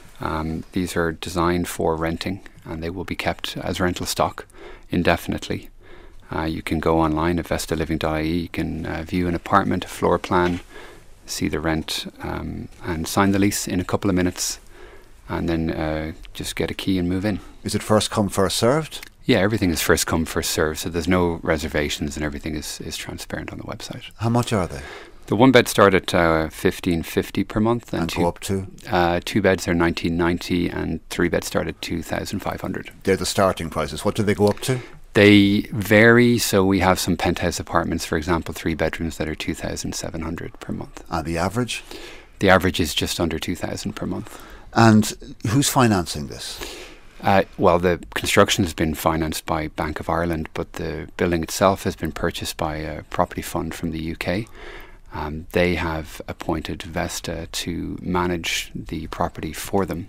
Um, these are designed for renting, and they will be kept as rental stock indefinitely. Uh, you can go online at vesta living dot I E, you can uh, view an apartment, a floor plan, see the rent, um, and sign the lease in a couple of minutes, and then uh, just get a key and move in. Is it first come, first served? Yeah, everything is first come, first served, so there's no reservations and everything is, is transparent on the website. How much are they? The one bed start at uh, fifteen fifty per month, and, and two, go up to uh, two beds are nineteen ninety, and three beds start at two thousand five hundred. They're the starting prices. What do they go up to? They vary. So we have some penthouse apartments, for example, three bedrooms that are two thousand seven hundred per month. And the average? The average is just under two thousand per month. And who's financing this? Uh, well, the construction has been financed by Bank of Ireland, but the building itself has been purchased by a property fund from the U K. Um, they have appointed Vesta to manage the property for them.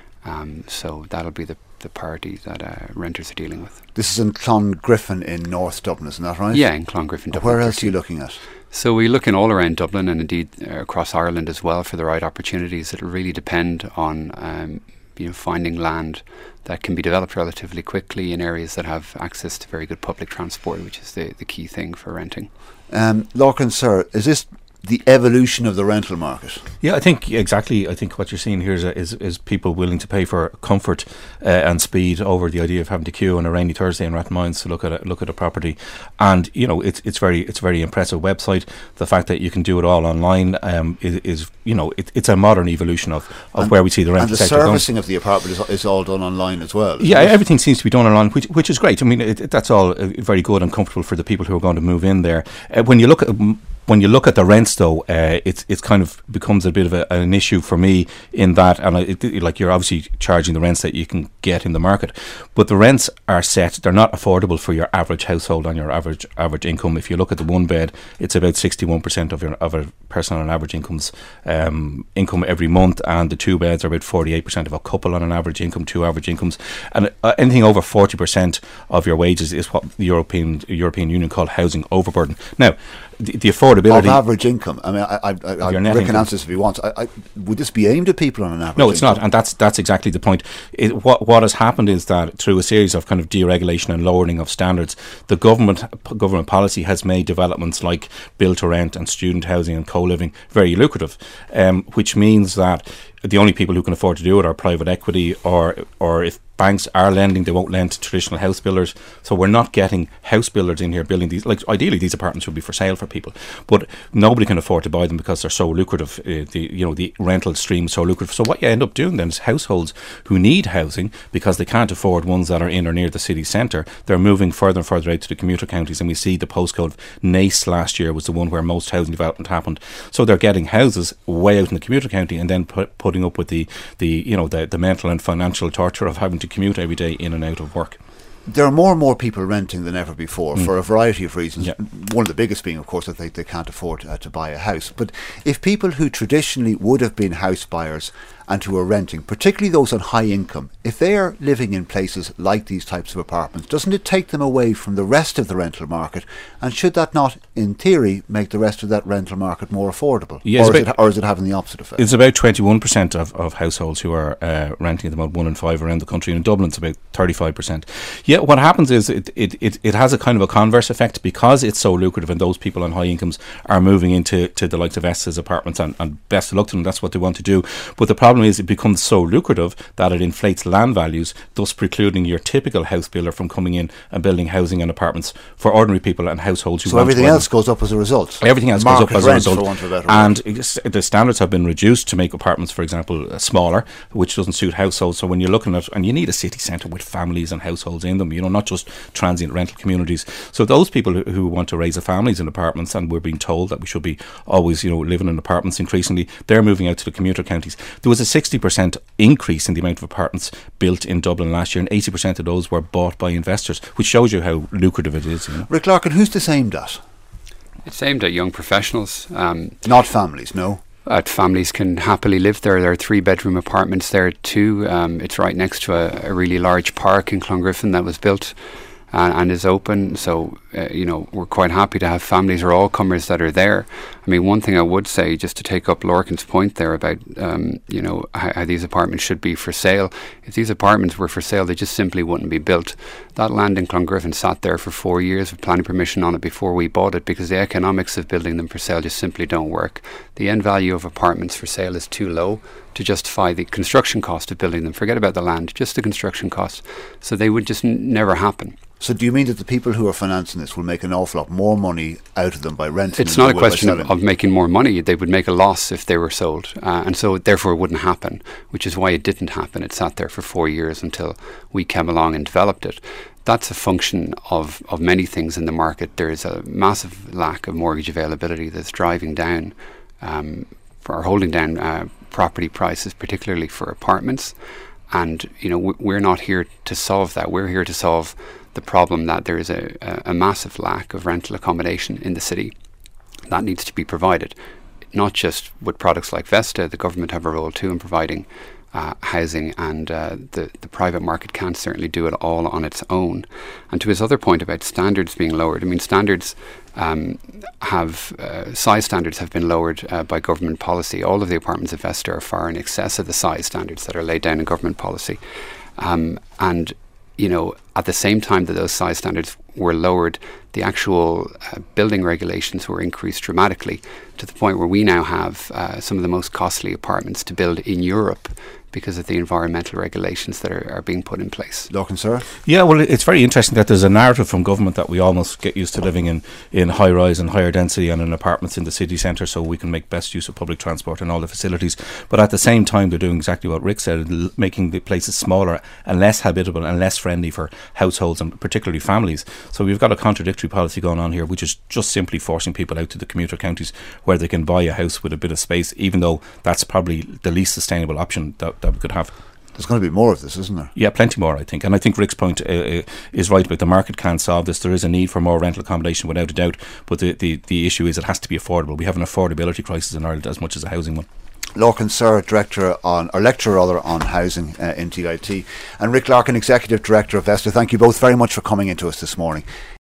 Um, so that'll be the, the party that uh, renters are dealing with. This is in Clongriffin in North Dublin, isn't that right? Yeah, in Clongriffin, Dublin. Where else are you looking at? So we're looking all around Dublin and indeed uh, across Ireland as well for the right opportunities. It'll really depend on um, you know, finding land that can be developed relatively quickly in areas that have access to very good public transport, which is the, the key thing for renting. Um, Larkin, sir, is this the evolution of the rental market? Yeah, I think exactly. I think what you're seeing here is is, is people willing to pay for comfort uh, and speed over the idea of having to queue on a rainy Thursday in Rathmines to look at a, look at a property. And you know, it's it's very it's a very impressive website. The fact that you can do it all online um, is, is you know it, it's a modern evolution of, of and, where we see the rental sector. sector And the servicing going. of the apartment is, is all done online as well. Yeah, it? everything seems to be done online, which which is great. I mean, it, it, that's all uh, very good and comfortable for the people who are going to move in there. Uh, when you look at um, When you look at the rents, though, uh, it's it's kind of becomes a bit of a, an issue for me in that, and it, it, like you're obviously charging the rents that you can get in the market, but the rents are set; they're not affordable for your average household on your average average income. If you look at the one bed, it's about sixty-one percent of your of a person on average income's um, income every month, and the two beds are about forty-eight percent of a couple on an average income, two average incomes, and uh, anything over forty percent of your wages is what the European European Union call housing overburden. Now, the, the affordability of average income. I mean, I, I, I, I Rick can answer this if he wants. I, I, would this be aimed at people on an average? No, it's income? not, and that's that's exactly the point. It, what what has happened is that through a series of kind of deregulation and lowering of standards, the government government policy has made developments like build to rent and student housing and co-living very lucrative, um, which means that the only people who can afford to do it are private equity, or or if banks are lending, they won't lend to traditional house builders. So we're not getting house builders in here building these. Like ideally, these apartments would be for sale for people, but nobody can afford to buy them because they're so lucrative. Uh, the you know the rental stream is so lucrative. So what you end up doing then is households who need housing because they can't afford ones that are in or near the city centre, they're moving further and further out to the commuter counties. And we see the postcode of Naas last year was the one where most housing development happened. So they're getting houses way out in the commuter county and then put, putting up with the the you know the, the mental and financial torture of having to commute every day in and out of work. There are more and more people renting than ever before mm. for a variety of reasons. Yeah. One of the biggest being, of course, that they, they can't afford uh, to buy a house. But if people who traditionally would have been house buyers and who are renting, particularly those on high income, if they are living in places like these types of apartments, doesn't it take them away from the rest of the rental market? And should that not, in theory, make the rest of that rental market more affordable? Yes, or, is it, or is it having the opposite effect? It's about twenty-one percent of, of households who are uh, renting at the moment, one in five around the country. In Dublin, it's about thirty-five percent. Yeah, what happens is it, it, it, it has a kind of a converse effect because it's so lucrative and those people on high incomes are moving into to the likes of Estes apartments, and, and best of luck to them, that's what they want to do. But the problem is it becomes so lucrative that it inflates land values, thus precluding your typical house builder from coming in and building housing and apartments for ordinary people and households who so want everything to else goes up as a result. Everything else Market goes up as a rent, result. for want of a better And word. it's- the standards have been reduced to make apartments, for example, uh, smaller, which doesn't suit households. So when you're looking at, and you need a city centre with families and households in them, you know, not just transient rental communities. So those people who, who want to raise a families in apartments, and we're being told that we should be always, you know, living in apartments increasingly, they're moving out to the commuter counties. There was a sixty percent increase in the amount of apartments built in Dublin last year, and eighty percent of those were bought by investors, which shows you how lucrative it is. You know? Rick Larkin, who's this aimed at? It's aimed at young professionals. Um, Not families, no? At families can happily live there. There are three bedroom apartments there too. Um, it's right next to a, a really large park in Clongriffin that was built and, and is open. So, uh, you know, we're quite happy to have families or all comers that are there. I mean, one thing I would say, just to take up Lorcan's point there about, um, you know, how, how these apartments should be for sale. If these apartments were for sale, they just simply wouldn't be built. That land in Clongriffin sat there for four years with planning permission on it before we bought it, because the economics of building them for sale just simply don't work. The end value of apartments for sale is too low to justify the construction cost of building them. Forget about the land, just the construction cost. So they would just n- never happen. So do you mean that the people who are financing this will make an awful lot more money out of them by renting? It's than not they a will by question of, selling? of making more money. They would make a loss if they were sold. Uh, and so therefore it wouldn't happen, which is why it didn't happen. It sat there for four years until we came along and developed it. That's a function of, of many things in the market. There is a massive lack of mortgage availability that's driving down um, or holding down uh, property prices, particularly for apartments. And, you know, w- we're not here to solve that. We're here to solve the problem that there is a, a, a massive lack of rental accommodation in the city. That needs to be provided, not just with products like Vesta. The government have a role too in providing uh, housing, and uh, the, the private market can't certainly do it all on its own. And to his other point about standards being lowered, I mean, standards um, have, uh, size standards have been lowered uh, by government policy. All of the apartments of Vesta are far in excess of the size standards that are laid down in government policy. Um, and you know, at the same time that those size standards were lowered, the actual uh, building regulations were increased dramatically to the point where we now have uh, some of the most costly apartments to build in Europe because of the environmental regulations that are, are being put in place. Lorcan, sir? Yeah, well, it's very interesting that there's a narrative from government that we almost get used to living in, in high rise and higher density and in apartments in the city centre, so we can make best use of public transport and all the facilities. But at the same time, they're doing exactly what Rick said, l- making the places smaller and less habitable and less friendly for households and particularly families. So we've got a contradictory policy going on here, which is just simply forcing people out to the commuter counties where they can buy a house with a bit of space, even though that's probably the least sustainable option that that we could have. There's going to be more of this, isn't there? Yeah, plenty more, I think. And I think Rick's point uh, is right about the market can't solve this. There is a need for more rental accommodation without a doubt, but the, the, the issue is it has to be affordable. We have an affordability crisis in Ireland as much as a housing one. Lorcan Sir, Director on, or Lecturer rather, on Housing uh, in T I T, and Rick Larkin, Executive Director of Vesta. Thank you both very much for coming into us this morning.